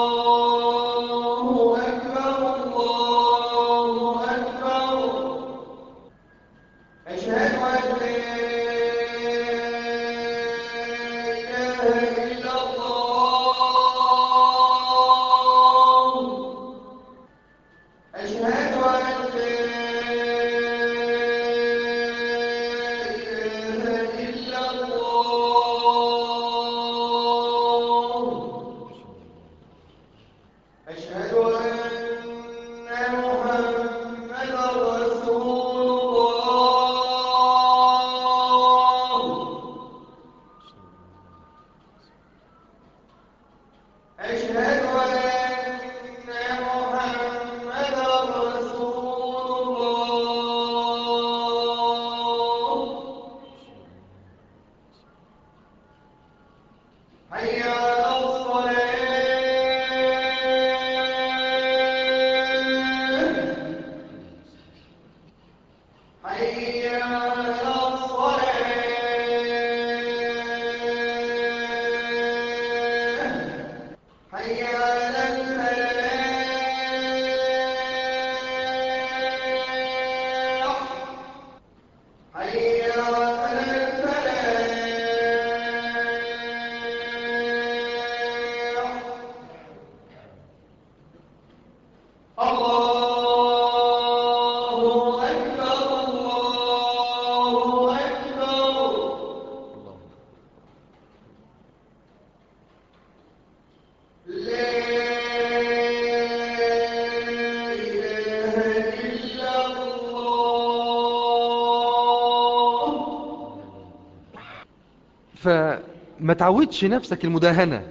فما تعودش نفسك المداهنة،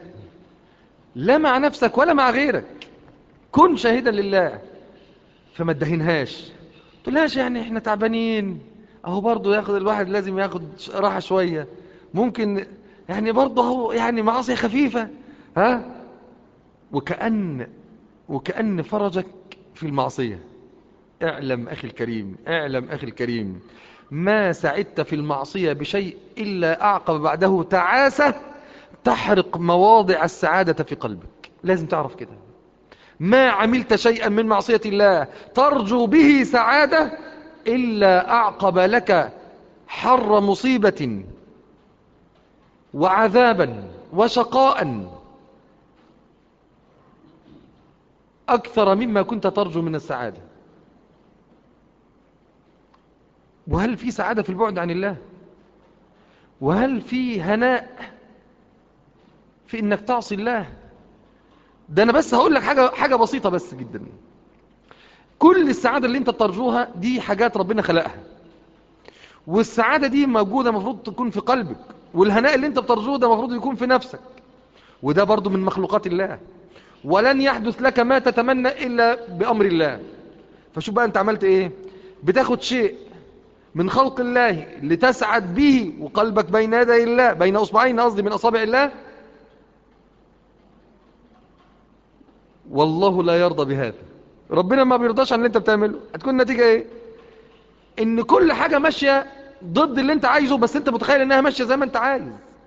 لا مع نفسك ولا مع غيرك. كن شاهدا لله، فما تدهنهاش، تقولهاش يعني احنا تعبانين اهو، برضو ياخد الواحد لازم ياخد راحة شوية، ممكن يعني برضو اهو يعني معاصي خفيفة ها، وكأن وكأن فرجك في المعصية. اعلم اخي الكريم، اعلم اخي الكريم، ما سعدت في المعصية بشيء إلا أعقب بعده تعاسة تحرق مواضع السعادة في قلبك. لازم تعرف كده، ما عملت شيئا من معصية الله ترجو به سعادة إلا أعقب لك حر مصيبة وعذابا وشقاء أكثر مما كنت ترجو من السعادة. وهل في سعادة في البعد عن الله؟ وهل في هناء في إنك تعصي الله؟ ده أنا بس هقول لك حاجة, حاجة بسيطة بس جدا. كل السعادة اللي انت ترجوها دي حاجات ربنا خلقها، والسعادة دي موجودة مفروض تكون في قلبك، والهناء اللي انت بترجوه ده مفروض يكون في نفسك، وده برضو من مخلوقات الله. ولن يحدث لك ما تتمنى إلا بأمر الله. فشوف بقى انت عملت ايه، بتاخد شيء من خلق الله لتسعد به وقلبك بين يدي الله، بين أصبعين قصدي من أصابع الله، والله لا يرضى بهذا. ربنا ما بيرضاش عن اللي انت بتعمله. هتكون النتيجة ايه؟ ان كل حاجة ماشية ضد اللي انت عايزه، بس انت متخيل انها ماشية زي ما انت عايز.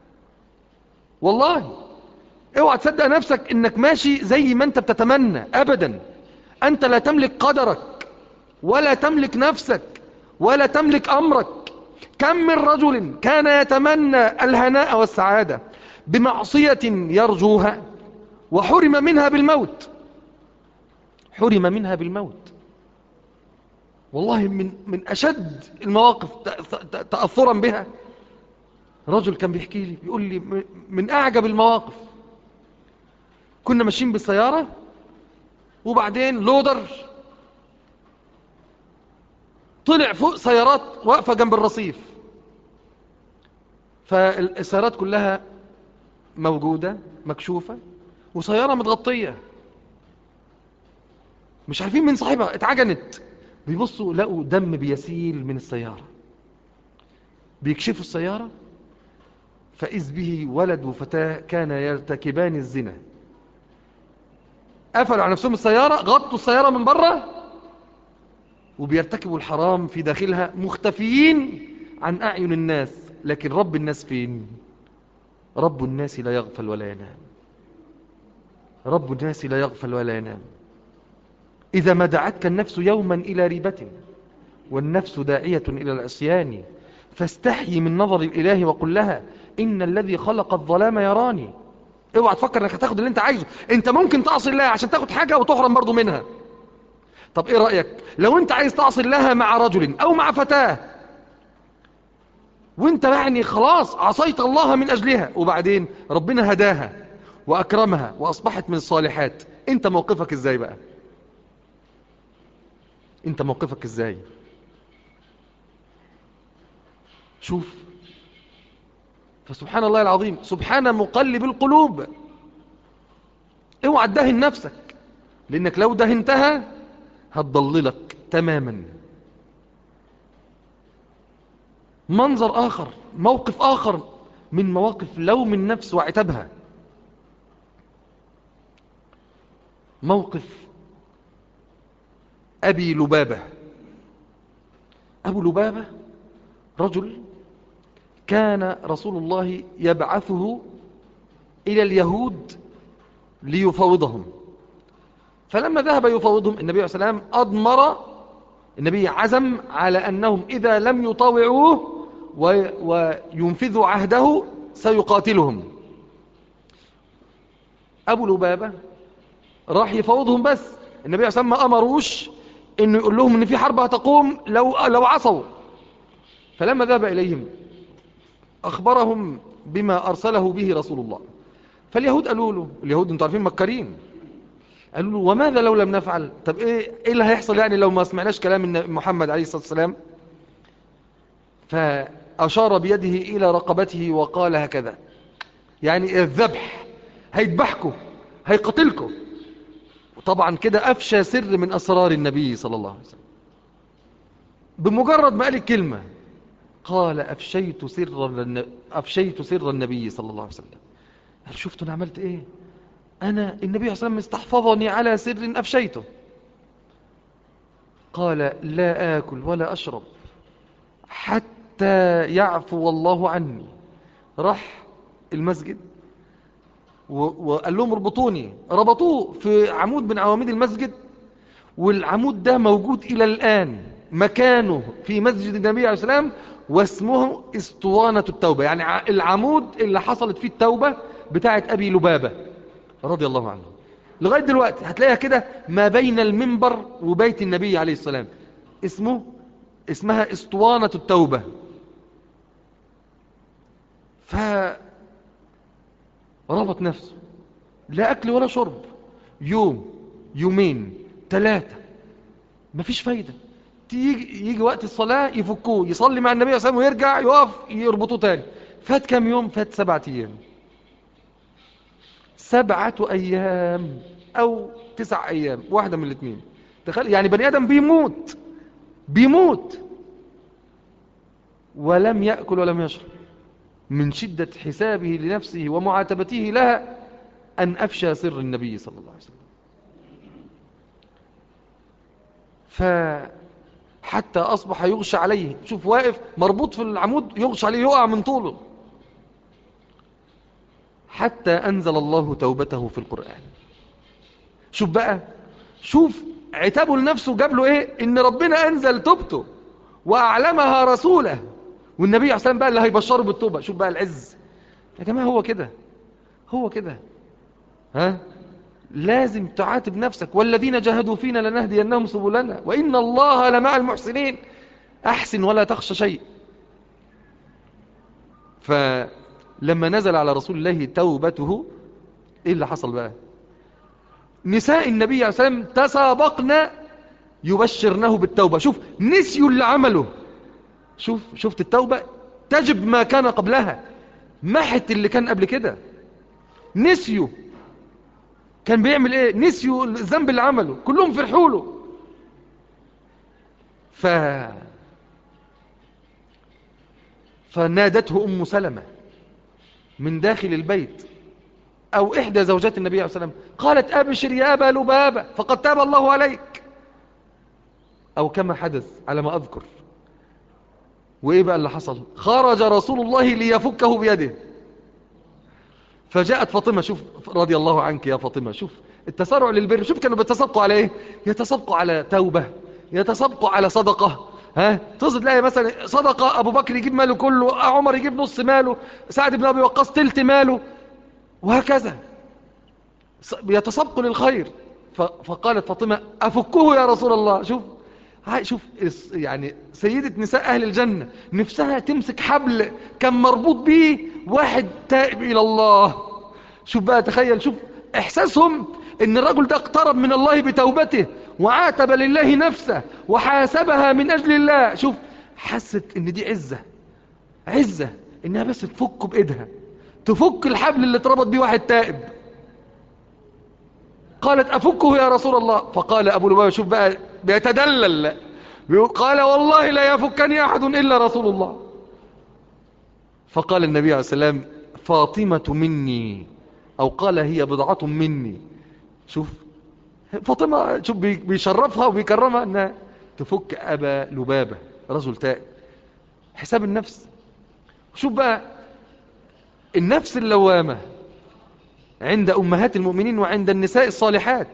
والله اوعى تصدق نفسك انك ماشي زي ما انت بتتمنى ابدا. انت لا تملك قدرك ولا تملك نفسك ولا تملك امرك. كم من رجل كان يتمنى الهناء والسعادة بمعصية يرجوها وحرم منها بالموت، حرم منها بالموت. والله من من أشد المواقف تأثرا بها، رجل كان بيحكي لي بيقول لي من أعجب المواقف، كنا ماشيين بالسيارة وبعدين لودر طلع فوق سيارات واقفة جنب الرصيف، فالسيارات كلها موجودة مكشوفة وسيارة متغطية، مش عارفين مين صاحبها، اتعجنت. بيبصوا لقوا دم بيسيل من السيارة، بيكشفوا السيارة فإذ به ولد وفتاة كان يرتكبان الزنا. قفلوا على نفسهم السيارة، غطوا السيارة من بره وبيرتكبوا الحرام في داخلها، مختفيين عن أعين الناس. لكن رب الناس فين؟ رب الناس لا يغفل ولا ينام. رب الناس لا يغفل ولا ينام. إذا ما دعتك النفس يوما إلى ريبة والنفس داعية إلى العصيان فاستحي من نظر الإله وقل لها إن الذي خلق الظلام يراني. اوعى تفكر انك هتاخد اللي انت عايزه. انت ممكن تعصي الله عشان تاخد حاجة وتحرم برضو منها. طب ايه رأيك لو انت عايز تعصي الله مع رجل او مع فتاة وانت يعني خلاص عصيت الله من اجلها، وبعدين ربنا هداها واكرمها واصبحت من الصالحات، انت موقفك ازاي بقى؟ انت موقفك ازاي؟ شوف، فسبحان الله العظيم، سبحان مقلب القلوب. اوعى تدهن نفسك، لانك لو دهنتها هتضللك تماما. منظر اخر، موقف اخر من مواقف لوم النفس وعتابها، موقف ابي لبابة. ابو لبابة رجل كان رسول الله يبعثه إلى اليهود ليفاوضهم، فلما ذهب يفاوضهم النبي عليه الصلاة والسلام أضمر، النبي عزم على أنهم إذا لم يطاوعوه وينفذوا عهده سيقاتلهم. أبو لبابة راح يفاوضهم، بس النبي عليه الصلاة والسلام ما أمروش إنه يقول لهم إن في حرب هتقوم لو لو عصوا. فلما ذهب إليهم أخبرهم بما أرسله به رسول الله. فاليهود قالوا له، اليهود انتوا عارفين مكرين، قالوا له وماذا لو لم نفعل؟ طب ايه ايه اللي هيحصل يعني لو ما سمعناش كلام محمد عليه الصلاة والسلام؟ فأشار بيده إلى رقبته وقال هكذا، يعني الذبح، هيذبحكم هيقتلكم. وطبعا كده أفشى سر من أسرار النبي صلى الله عليه وسلم. بمجرد ما قال الكلمة قال أفشيت سر أفشيت سر النبي صلى الله عليه وسلم. هل شفتوا أنا عملت إيه؟ أنا النبي صلى الله عليه وسلم استحفظني على سر أفشيته. قال لا آكل ولا أشرب حتى يعفو الله عني. راح المسجد وقال لهم اربطوني، ربطوه في عمود من عواميد المسجد، والعمود ده موجود إلى الآن مكانه في مسجد النبي عليه السلام، واسمه اسطوانة التوبة، يعني العمود اللي حصلت فيه التوبة بتاعت أبي لبابة رضي الله عنه. لغاية دلوقتي هتلاقيها كده ما بين المنبر وبيت النبي عليه السلام، اسمه اسمها اسطوانة التوبة. فربط نفسه، لا أكل ولا شرب، يوم يومين ثلاثة، مفيش فايدة. تيجي يجي وقت الصلاة يفكوه، يصلي مع النبي صلى الله عليه وسلم ويرجع يقف يربطوه تاني. فات كم يوم؟ فات سبعة أيام، سبعة أيام أو تسع أيام، واحدة من الاثنين. تخيل يعني بني آدم بيموت بيموت ولم يأكل ولم يشرب من شدة حسابه لنفسه ومعاتبته لها أن أفشى سر النبي صلى الله عليه وسلم. فحتى أصبح يغشى عليه، شوف واقف مربوط في العمود يغشى عليه يقع من طوله، حتى أنزل الله توبته في القرآن. شوف بقى، شوف عتابه لنفسه جاب له إيه؟ إن ربنا أنزل توبته وأعلمها رسوله، والنبي عليه الصلاة والسلام بقى اللي هيبشره بالتوبة. شوف بقى العز يا جماعة، هو كده هو كده ها، لازم تعاتب نفسك، والذين جاهدوا فينا لنهدينهم سبلنا وإن الله لمع المحسنين. أحسن ولا تخشى شيء. فلما نزل على رسول الله توبته، إيه اللي حصل بقى؟ نساء النبي عليه الصلاة والسلام تسابقنا يبشرنه بالتوبة. شوف نسيوا اللي عمله، شوف شفت التوبة تجب ما كان قبلها، محت اللي كان قبل كده. نسيوا كان بيعمل ايه، نسيوا الذنب اللي عمله، كلهم فرحوا له. ف فنادته أم سلمة من داخل البيت، أو إحدى زوجات النبي عليه الصلاة والسلام، قالت أبشر يا أبا لبابة فقد تاب الله عليك، أو كما حدث على ما أذكر. وإيه بقى اللي حصل؟ خرج رسول الله ليفكه بيده، فجاءت فاطمة. شوف رضي الله عنك يا فاطمة، شوف التسارع للبر. شوف كانوا بيتسابقوا على ايه؟ يتسابقوا على توبة، يتسابقوا على صدقة. ها تصل تلاقي مثلا صدقة أبو بكر يجيب ماله كله، عمر يجيب نص ماله، سعد بن أبي وقاص تلت ماله، وهكذا يتسابقوا للخير. فقالت فاطمة أفكه يا رسول الله. شوف شوف يعني سيدة نساء أهل الجنة نفسها تمسك حبل كان مربوط به واحد تائب إلى الله. شوف بقى تخيل، شوف إحساسهم إن الرجل ده اقترب من الله بتوبته وعاتب لله نفسه وحاسبها من أجل الله. شوف حست إن دي عزة، عزة إنها بس تفك بإيدها، تفك الحبل اللي اتربط بيه واحد تائب. قالت أفكه يا رسول الله. فقال أبو لبابة، شوف بقى بيتدلل، قال والله لا يفكني أحد إلا رسول الله. فقال النبي عليه السلام فاطمة مني، أو قال هي بضعة مني. شوف فاطمة، شوف بيشرفها وبيكرمها أنها تفك أبا لبابة رجل تائب. حساب النفس. شوف بقى النفس اللوامة عند أمهات المؤمنين وعند النساء الصالحات.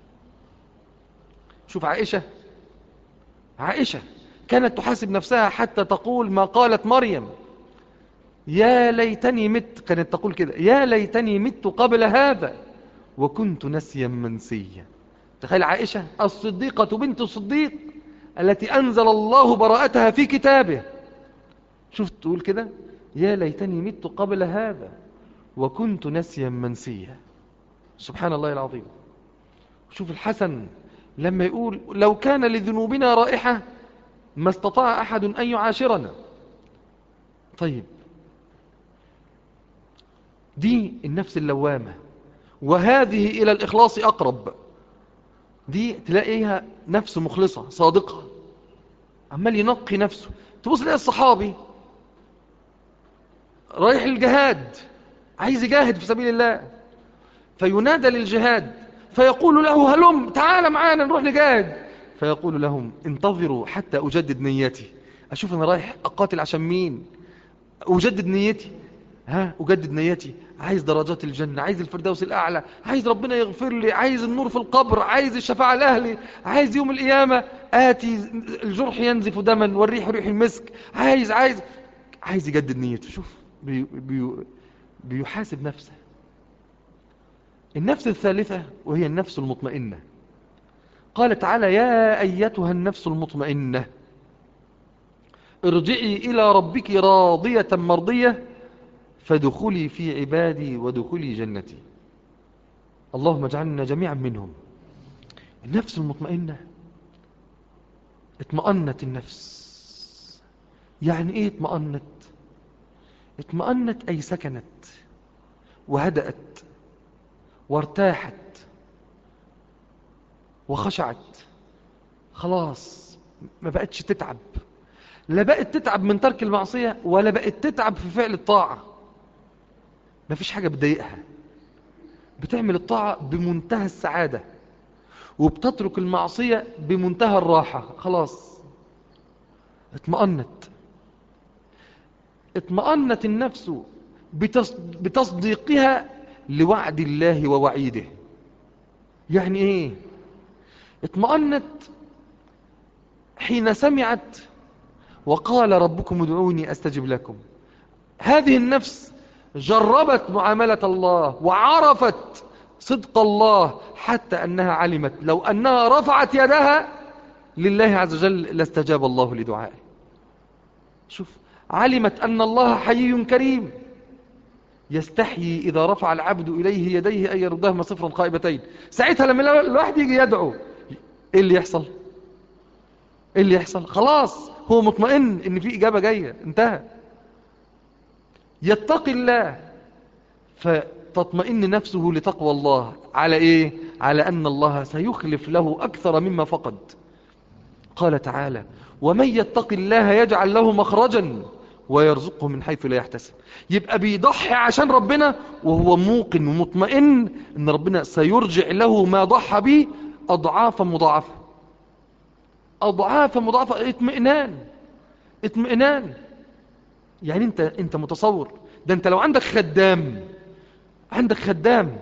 شوف عائشة، عائشة كانت تحاسب نفسها حتى تقول ما قالت مريم يا ليتني مت، كانت تقول كده يا ليتني مت قبل هذا وكنت نسيا منسيا. تخيل عائشة الصديقة بنت الصديق التي أنزل الله براءتها في كتابه، شوف تقول كده يا ليتني مت قبل هذا وكنت نسيا منسيا. سبحان الله العظيم. شوف الحسن لما يقول لو كان لذنوبنا رائحة ما استطاع أحد أن يعاشرنا. طيب دي النفس اللوامة، وهذه إلى الإخلاص أقرب. دي تلاقيها نفس مخلصة صادقة، عمال ينقي نفسه. تبص لها الصحابي رايح الجهاد، عايز يجاهد في سبيل الله، فينادى للجهاد فيقول له هلم تعال معانا نروح نجاهد، فيقول لهم انتظروا حتى أجدد نيتي، اشوف انا رايح اقاتل عشان مين، اجدد نيتي. ها اجدد نيتي، عايز درجات الجنة، عايز الفردوس الاعلى، عايز ربنا يغفر لي، عايز النور في القبر، عايز الشفاعة لاهلي، عايز يوم القيامة اتي الجرح ينزف دما والريح ريح المسك، عايز عايز عايز يجدد نيته. شوف بي بي بيحاسب نفسه. النفس الثالثة وهي النفس المطمئنة. قال تعالى يا أيتها النفس المطمئنة ارجعي إلى ربك راضية مرضية فادخلي في عبادي وادخلي جنتي. اللهم اجعلنا جميعا منهم. النفس المطمئنة، اطمأنت النفس. يعني ايه اطمأنت؟ اطمأنت أي سكنت وهدأت وارتاحت وخشعت. خلاص ما بقتش تتعب، لا بقت تتعب من ترك المعصية ولا بقت تتعب في فعل الطاعة. ما فيش حاجة بتضايقها، بتعمل الطاعة بمنتهى السعادة وبتترك المعصية بمنتهى الراحة. خلاص اطمأنت. اطمأنت النفس بتصديقها لوعد الله ووعيده. يعني ايه؟ اطمأنت حين سمعت وقال ربكم ادعوني استجب لكم. هذه النفس جربت معاملة الله وعرفت صدق الله حتى أنها علمت لو أنها رفعت يدها لله عز وجل لاستجاب الله لدعائه. شوف، علمت أن الله حيي كريم يستحيي إذا رفع العبد إليه يديه أن يردهما صفرا خائبتين. ساعتها لما الواحد يجي يدعو إيه اللي يحصل؟ إيه اللي يحصل؟ خلاص هو مطمئن إن في إجابة جاية، انتهى. يتقي الله فتطمئن نفسه لتقوى الله. على إيه؟ على أن الله سيخلف له أكثر مما فقد. قال تعالى ومن يتق الله يجعل له مخرجا ويرزقه من حيث لا يحتسب. يبقى بيضحي عشان ربنا وهو موقن ومطمئن ان ربنا سيرجع له ما ضحى به اضعافا مضاعفة. اضعافا مضاعفة. اطمئنان. اطمئنان. يعني انت انت متصور ده انت لو عندك خدام عندك خدام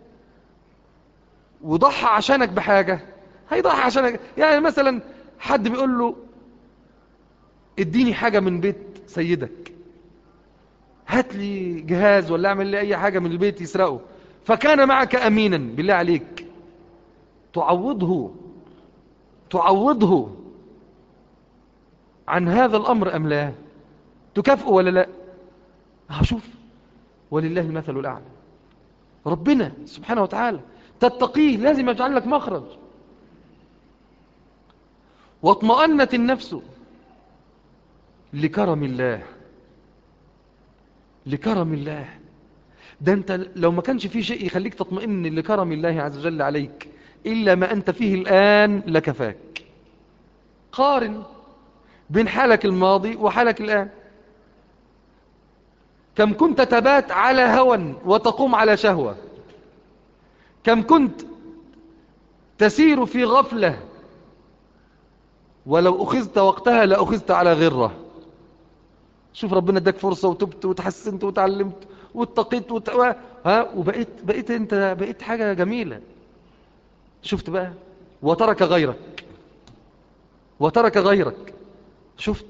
وضحى عشانك بحاجة هيضحي عشانك. يعني مثلا حد بيقول له اديني حاجة من بيت سيدك، هات لي جهاز ولا اعمل لي اي حاجة من البيت يسرقه، فكان معك امينا، بالله عليك تعوضه تعوضه عن هذا الامر ام لا؟ تكافئه ولا لا؟ هشوف. ولله المثل الاعلى. ربنا سبحانه وتعالى تتقيه لازم يجعل لك مخرج. واطمأنت النفس لكرم الله. لكرم الله. ده انت لو ما كانش فيه شيء يخليك تطمئن لكرم الله عز وجل عليك إلا ما أنت فيه الآن لكفاك. قارن بين حالك الماضي وحالك الآن. كم كنت تبات على هوى وتقوم على شهوة، كم كنت تسير في غفلة ولو أخذت وقتها لأخذت على غرة. شوف ربنا اداك فرصة وتبت وتحسنت وتعلمت واتقيت وت... ها وبقيت بقيت انت بقيت حاجة جميلة. شفت بقى؟ وترك غيرك وترك غيرك. شفت؟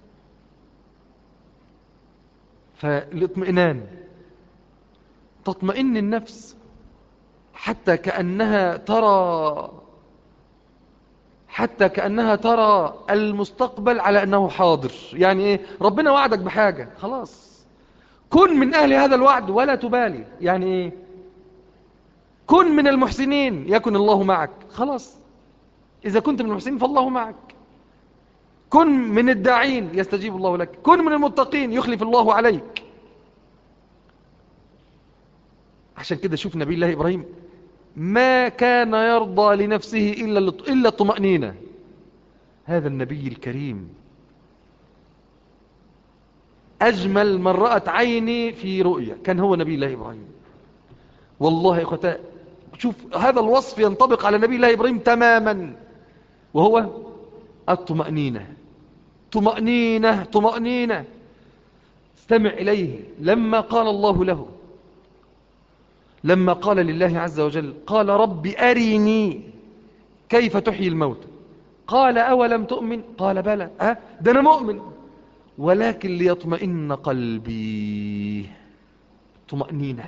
فالاطمئنان تطمئن النفس حتى كأنها ترى حتى كأنها ترى المستقبل على أنه حاضر. يعني إيه؟ ربنا وعدك بحاجة، خلاص كن من أهل هذا الوعد ولا تبالي. يعني إيه؟ كن من المحسنين يكن الله معك. خلاص إذا كنت من المحسنين فالله معك. كن من الداعين يستجيب الله لك. كن من المتقين يخلف الله عليك. عشان كده شوف نبي الله إبراهيم ما كان يرضى لنفسه إلا إلا الطمأنينة. هذا النبي الكريم أجمل من رأت عيني في رؤيا كان هو نبي الله إبراهيم. والله يا إخوتي شوف هذا الوصف ينطبق على نبي الله إبراهيم تماما، وهو الطمأنينة. طمأنينة طمأنينة. استمع إليه لما قال الله له، لما قال لله عز وجل قال رب أرني كيف تحيي الموتى، قال أولم تؤمن، قال بلى، أه ده أنا مؤمن ولكن ليطمئن قلبي. طمأنينة،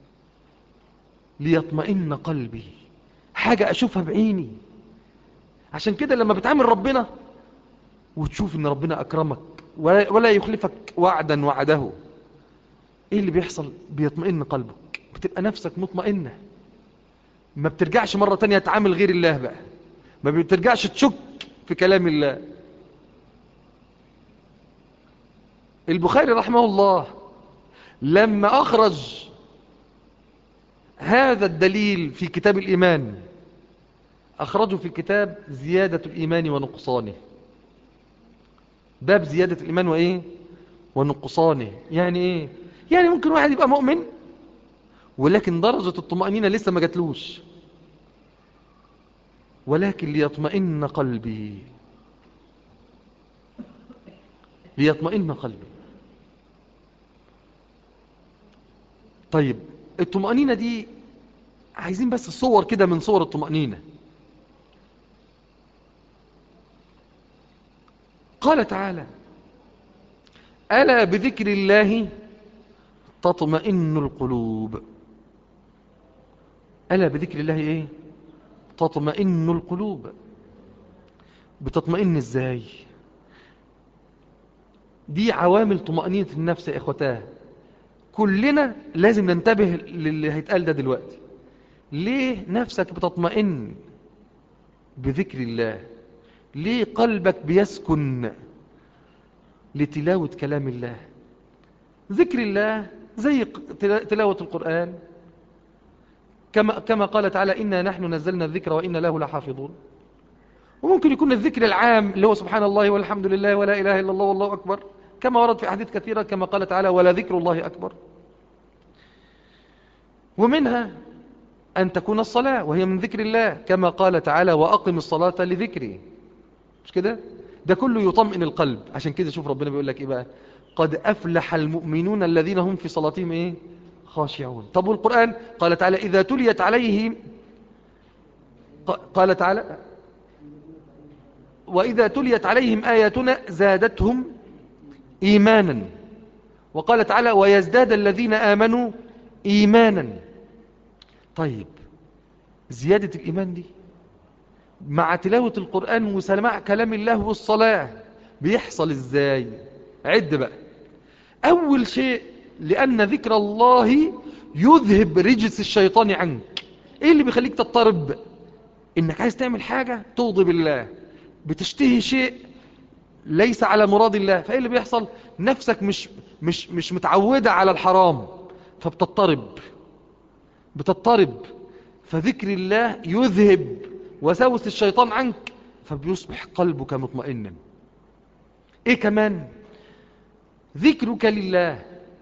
ليطمئن قلبي، حاجة أشوفها بعيني. عشان كده لما بتعامل ربنا وتشوف ان ربنا أكرمك ولا ولا يخلفك وعدا وعده، ايه اللي بيحصل؟ بيطمئن قلبك، بتبقى نفسك مطمئنة، ما بترجعش مرة تانية تعامل غير الله بقى، ما بترجعش تشك في كلام الله. البخاري رحمه الله لما أخرج هذا الدليل في كتاب الإيمان أخرجه في كتاب زيادة الإيمان ونقصانه، باب زيادة الإيمان وإيه ونقصانه. يعني إيه؟ يعني ممكن واحد يبقى مؤمن ولكن درجة الطمأنينة لسه ما جاتلوش، ولكن ليطمئن قلبي، ليطمئن قلبي. طيب الطمأنينة دي عايزين بس صور كده من صور الطمأنينة. قال تعالى ألا بذكر الله تطمئن القلوب. ألا بذكر الله إيه؟ تطمئن القلوب. بتطمئن إزاي؟ دي عوامل طمأنينة النفس يا إخوتاه، كلنا لازم ننتبه للي هيتقال ده دلوقتي. ليه نفسك بتطمئن بذكر الله؟ ليه قلبك بيسكن لتلاوة كلام الله؟ ذكر الله زي تلاوة القرآن، كما كما قال تعالى إنا نحن نزلنا الذكر وإنا له لحافظون. وممكن يكون الذكر العام اللي هو سبحان الله والحمد لله ولا إله إلا الله والله أكبر، كما ورد في أحاديث كثيرة كما قال تعالى ولا ذكر الله أكبر. ومنها أن تكون الصلاة وهي من ذكر الله كما قال تعالى وأقم الصلاة لذكري، مش كده؟ ده كله يطمئن القلب. عشان كده شوف ربنا بيقول لك إيه بقى؟ قد أفلح المؤمنون الذين هم في صلاتهم إيه؟ خاشعون. طب والقرآن قال تعالى إذا تليت عليهم، قال تعالى وإذا تليت عليهم آياتنا زادتهم إيمانا، وقال تعالى ويزداد الذين آمنوا إيمانا. طيب زيادة الإيمان دي مع تلاوة القرآن وسماع كلام الله والصلاة بيحصل إزاي؟ عد بقى. أول شيء لأن ذكر الله يذهب رجس الشيطان عنك. إيه اللي بيخليك تضطرب؟ إنك عايز تعمل حاجة تغضب الله، بتشتهي شيء ليس على مراد الله، فإيه اللي بيحصل؟ نفسك مش مش مش متعودة على الحرام فبتضطرب بتضطرب فذكر الله يذهب وساوس الشيطان عنك فبيصبح قلبك مطمئنا. ايه كمان؟ ذكرك لله،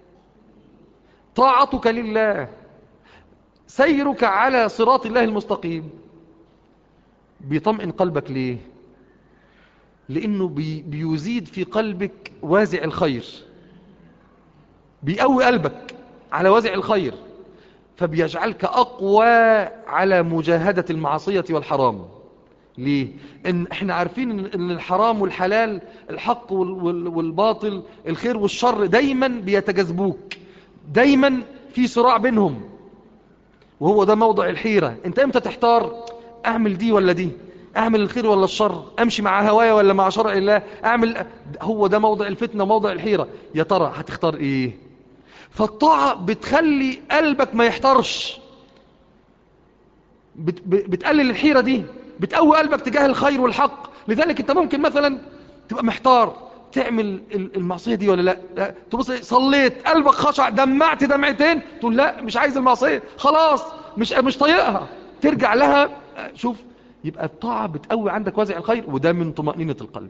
طاعتك لله، سيرك على صراط الله المستقيم بيطمئن قلبك. ليه؟ لأنه بي بيزيد في قلبك وازع الخير، بيقوي قلبك على وازع الخير فبيجعلك أقوى على مجاهدة المعصية والحرام. ليه؟ إن احنا عارفين ان الحرام والحلال، الحق والباطل، الخير والشر دايما بيتجاذبوك، دايما في صراع بينهم، وهو ده موضع الحيرة. انت امتى تحتار؟ اعمل دي ولا دي؟ اعمل الخير ولا الشر؟ امشي مع هوايا ولا مع شرع الله؟ اعمل، هو ده موضع الفتنة، موضع الحيرة. يا ترى هتختار ايه؟ فالطاعة بتخلي قلبك ما يحترش، بت بتقلل الحيرة دي، بتقوي قلبك تجاه الخير والحق. لذلك انت ممكن مثلا تبقى محتار تعمل المعصية دي ولا لا, لا. تبص صليت قلبك خشع دمعت دمعتين تقول لا مش عايز المعصية خلاص مش مش طايقها، ترجع لها. شوف، يبقى الطاعة بتقوي عندك وازع الخير، وده من طمأنينة القلب.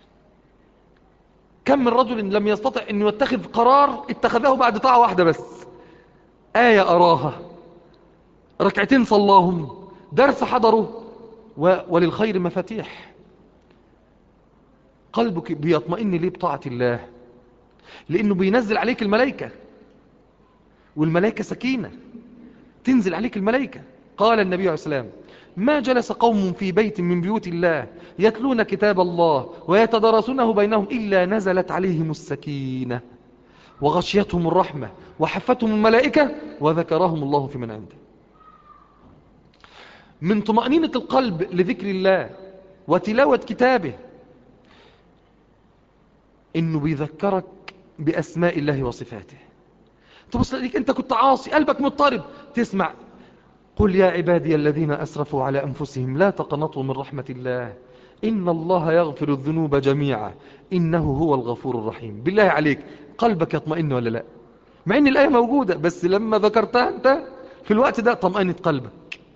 كم من رجل لم يستطع أن يتخذ قرار اتخذه بعد طاعة واحدة بس، آية أراها، ركعتين صلاهم، درس حضره، وللخير مفاتيح. قلبك بيطمئن ليه بطاعة الله؟ لأنه بينزل عليك الملائكة، والملائكة سكينة تنزل عليك الملائكة. قال النبي عليه السلام: ما جلس قوم في بيت من بيوت الله يتلون كتاب الله ويتدارسونه بينهم إلا نزلت عليهم السكينة وغشيتهم الرحمة وحفتهم الملائكة وذكرهم الله في من عنده. من طمأنينة القلب لذكر الله وتلاوة كتابه إنه بيذكرك بأسماء الله وصفاته. تبص لك أنت كنت عاصي، قلبك مضطرب، تسمع: قل يا عبادي الذين أسرفوا على أنفسهم لا تقنطوا من رحمة الله إن الله يغفر الذنوب جميعا إنه هو الغفور الرحيم. بالله عليك قلبك يطمئن ولا لا؟ مع ان الآية موجودة، بس لما ذكرتها أنت في الوقت ده طمأنت قلبك.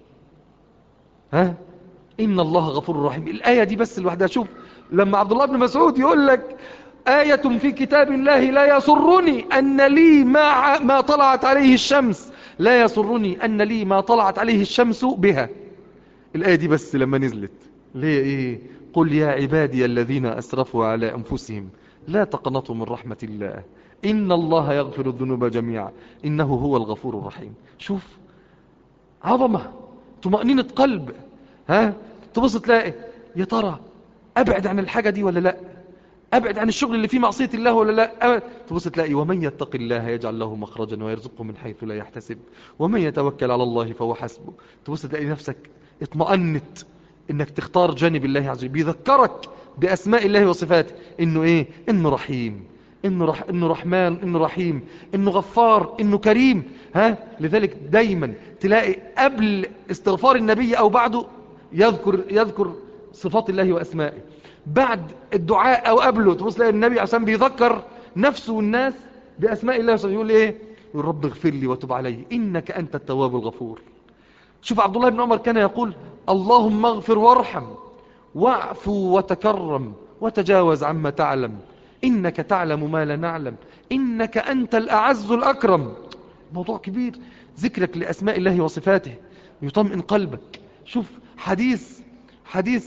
ها؟ إن الله غفور رحيم. الآية دي بس لوحدها. شوف لما عبد الله بن مسعود يقول لك: آية في كتاب الله لا يسرني أن لي ما, ما طلعت عليه الشمس لا يسرني أن لي ما طلعت عليه الشمس بها. الآية دي بس لما نزلت ليه إيه؟ قل يا عبادي الذين أسرفوا على أنفسهم لا تقنطوا من رحمة الله إن الله يغفر الذنوب جميعا إنه هو الغفور الرحيم. شوف عظمة، طمأنينة قلب. ها؟ تبص تلاقي يا ترى أبعد عن الحاجة دي ولا لا؟ أبعد عن الشغل اللي فيه معصية الله ولا لا؟ تبص تلاقي: ومن يتق الله يجعل له مخرجا ويرزقه من حيث لا يحتسب ومن يتوكل على الله فهو حسبه. تبص تلاقي نفسك اطمأنت انك تختار جانب الله عز وجل. بيذكرك بأسماء الله وصفاته، انه ايه؟ انه رحيم، انه, رح... إنه رحمن، انه رحيم، انه غفار، انه كريم. ها؟ لذلك دايما تلاقي قبل استغفار النبي او بعده يذكر يذكر صفات الله وأسمائه. بعد الدعاء او قبله تبص تلاقي النبي عشان بيذكر نفسه والناس بأسماء الله وصفاته. يقول ايه؟ يقول: رب اغفر لي وتب علي انك انت التواب الغفور. شوف عبد الله بن عمر كان يقول: اللهم اغفر وارحم واعفو وتكرم وتجاوز عما تعلم إنك تعلم ما لا نعلم إنك أنت الأعز الأكرم. موضوع كبير، ذكرك لأسماء الله وصفاته يطمئن قلبك. شوف حديث حديث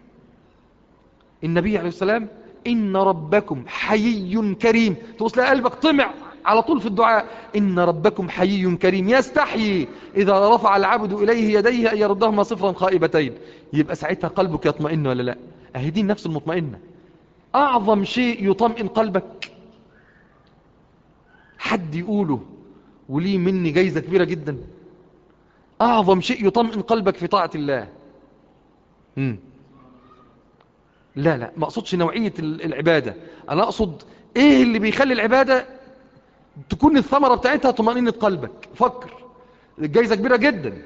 النبي عليه السلام: إن ربكم حيي كريم. توصل قلبك طمع على طول في الدعاء: إن ربكم حيي كريم يستحيي إذا رفع العبد إليه يديه أن يردهما صفرا خائبتين. يبقى ساعتها قلبك يطمئن ولا لا؟ أهي دي النفس المطمئنة. أعظم شيء يطمئن قلبك حد يقوله وليه مني جايزة كبيرة جدا: أعظم شيء يطمئن قلبك في طاعة الله. مم. لا لا، ما أقصدش نوعية العبادة، أنا أقصد إيه اللي بيخلي العبادة تكون الثمرة بتاعتها طمأنينة قلبك. فكر، الجايزة كبيرة جدا.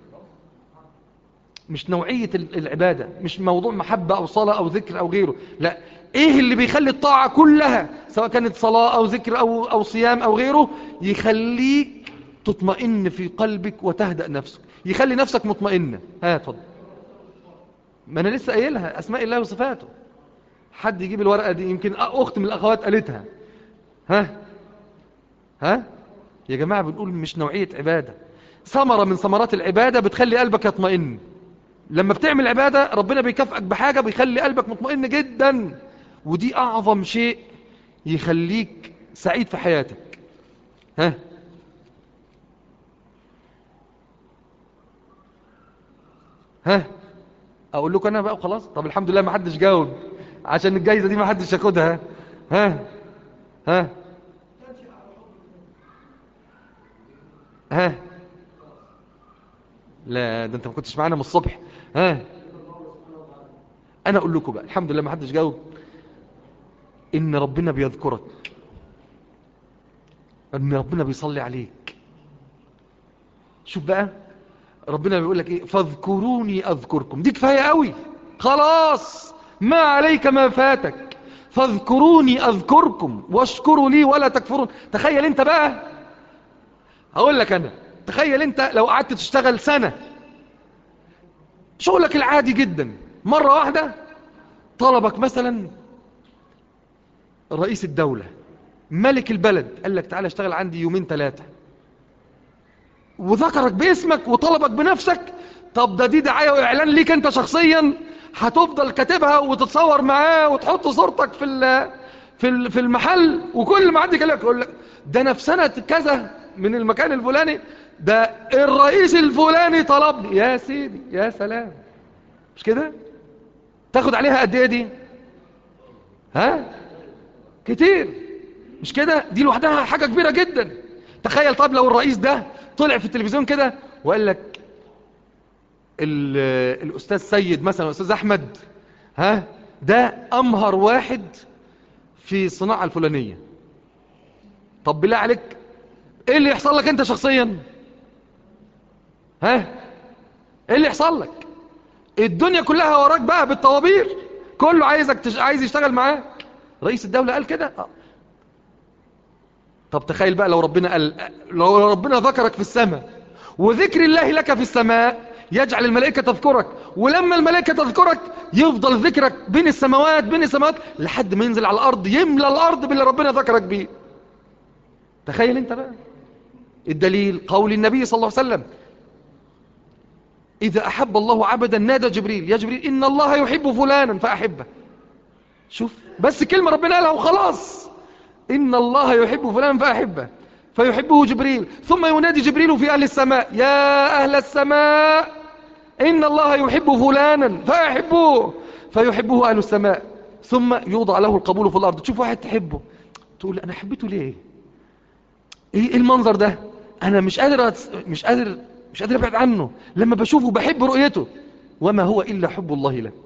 مش نوعية العبادة، مش موضوع محبة أو صلاة أو ذكر أو غيره، لا، إيه اللي بيخلي الطاعة كلها سواء كانت صلاة أو ذكر أو, أو صيام أو غيره يخليك تطمئن في قلبك وتهدأ نفسك، يخلي نفسك مطمئنة. ها اتفضل. ما أنا لسه قايلها أسماء الله وصفاته. حد يجيب الورقة دي، يمكن أخت من الأخوات قالتها. ها ها يا جماعة، بنقول مش نوعية عبادة، ثمرة من ثمرات العبادة بتخلي قلبك يطمئن. لما بتعمل عبادة ربنا بيكافئك بحاجة بيخلي قلبك مطمئن جدا، ودي أعظم شيء يخليك سعيد في حياتك. ها ها أقول لكم أنا بقى خلاص؟ طب الحمد لله ما حدش جاوب، عشان الجايزة دي ما حدش ياخدها. ها ها ها لا، ده انت ما كنتش معانا من الصبح. ها انا اقول لكم بقى، الحمد لله ما حدش جاوب، ان ربنا بيذكرك، ان ربنا بيصلي عليك. شوف بقى ربنا بيقول لك ايه: فاذكروني اذكركم. دي كفايه قوي، خلاص ما عليك ما فاتك. فاذكروني اذكركم واشكروا لي ولا تكفرون. تخيل انت بقى، هقول لك انا، تخيل انت لو قعدت تشتغل سنة شغلك العادي جدا، مرة واحدة طلبك مثلا رئيس الدولة ملك البلد قال لك تعالى اشتغل عندي يومين ثلاثة، وذكرك باسمك وطلبك بنفسك. طب ده دي دعاية واعلان ليك انت شخصيا، هتفضل كاتبها وتتصور معاه وتحط صورتك في ال في ال في المحل، وكل ما عندي كلمة يقول لك ده انا في سنة كذا من المكان الفلاني ده الرئيس الفلاني طلبني. يا سيدي يا سلام، مش كده؟ تاخد عليها قد ايه دي؟ ها كتير، مش كده؟ دي لوحدها حاجة كبيرة جدا. تخيل طب لو الرئيس ده طلع في التلفزيون كده وقال لك الأستاذ سيد مثلا، الأستاذ أحمد، ها ده أمهر واحد في الصناعة الفلانية. طب بالله عليك ايه اللي يحصل لك انت شخصيا؟ ها ايه اللي يحصل لك؟ الدنيا كلها وراك بقى بالطوابير، كله عايزك تش... عايز يشتغل معاك. رئيس الدولة قال كده. آه. طب تخيل بقى لو ربنا قال، لو ربنا ذكرك في السماء، وذكر الله لك في السماء يجعل الملائكة تذكرك، ولما الملائكة تذكرك يفضل ذكرك بين السماوات بين السماوات لحد ما ينزل على الأرض يملى الأرض باللي ربنا ذكرك بيه. تخيل انت بقى. الدليل قول النبي صلى الله عليه وسلم: إذا أحب الله عبدا نادى جبريل: يا جبريل إن الله يحب فلانا فأحبه. شوف بس كلمة ربنا قالها وخلاص، إن الله يحب فلانا فأحبه، فيحبه جبريل، ثم ينادي جبريل في أهل السماء: يا أهل السماء إن الله يحب فلانا فأحبوه، فيحبه أهل السماء، ثم يوضع له القبول في الأرض. تشوف واحد تحبه تقول أنا حبيته ليه؟ إيه المنظر ده؟ أنا مش قادر أتس... مش قادر مش قادر أبعد عنه، لما بشوفه بحب رؤيته. وما هو إلا حب الله لك.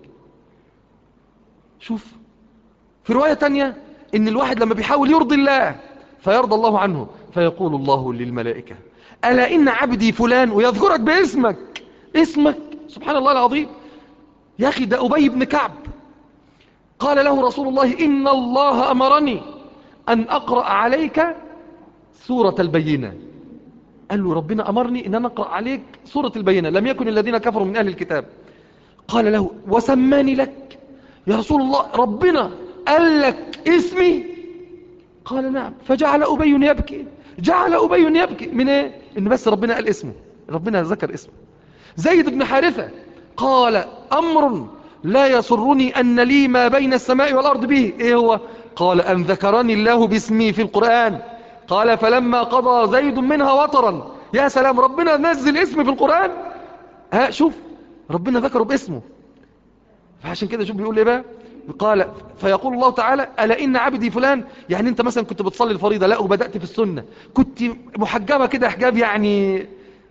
شوف في رواية تانية إن الواحد لما بيحاول يرضي الله فيرضى الله عنه، فيقول الله للملائكة: ألا إن عبدي فلان، ويذكرك باسمك، اسمك. سبحان الله العظيم. يا أخي ده أبي بن كعب قال له رسول الله: إن الله أمرني أن أقرأ عليك سورة البينة. قال له ربنا أمرني أن أنا أقرأ عليك سورة البينة، لم يكن الذين كفروا من أهل الكتاب. قال له: وسماني لك يا رسول الله، ربنا قال لك اسمي؟ قال: نعم. فجعل أبي يبكي، جعل أبي يبكي من ايه؟ ان بس ربنا قال اسمه، ربنا ذكر اسمه. زيد بن حارثة قال: أمر لا يسرني أن لي ما بين السماء والأرض به. ايه هو؟ قال: أن ذكرني الله باسمي في القرآن. قال: فلما قضى زيد منها وطرا. يا سلام، ربنا نزل اسمي في القرآن. ها شوف ربنا ذكره باسمه. فعشان كده شوف بيقول ايه بقى؟ قال: فيقول الله تعالى: ألا إن عبدي فلان. يعني انت مثلا كنت بتصلي الفريضة، لا وبدأت في السنة، كنت محجبة كده حجاب يعني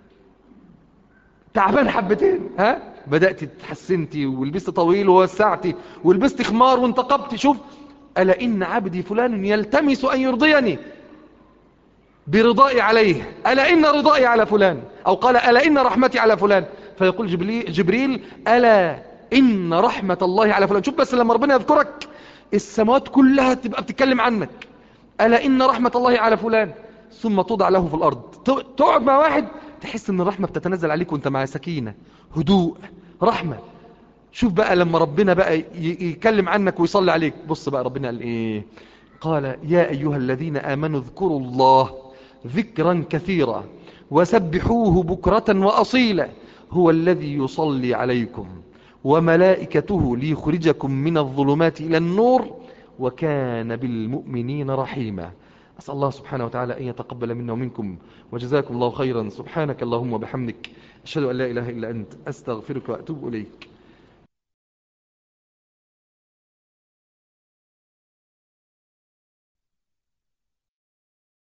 تعبان حبتين، ها بدأت تحسنتي ولبست طويل ووسعتي ولبست خمار وانتقبتي. شوف: ألا إن عبدي فلان يلتمس أن يرضيني برضائي عليه، ألا إن رضائي على فلان، أو قال: ألا إن رحمتي على فلان. فيقول جبريل: ألا إن رحمة الله على فلان. شوف بس لما ربنا يذكرك السماوات كلها تبقى بتتكلم عنك. ألا إن رحمة الله على فلان، ثم توضع له في الأرض. تقعد مع واحد تحس ان الرحمة بتتنزل عليك وانت مع سكينة، هدوء، رحمة. شوف بقى لما ربنا بقى يكلم عنك ويصلي عليك. بص بقى ربنا قال ايه؟ قال: يا أيها الذين آمنوا اذكروا الله ذكرا كثيرا وسبحوه بكرة وأصيلا هو الذي يصلي عليكم وملائكته ليخرجكم من الظلمات إلى النور وكان بالمؤمنين رحيما. أسأل الله سبحانه وتعالى أن يتقبل منا ومنكم، وجزاكم الله خيرا. سبحانك اللهم وبحمدك، أشهد أن لا إله إلا أنت، أستغفرك وأتوب إليك.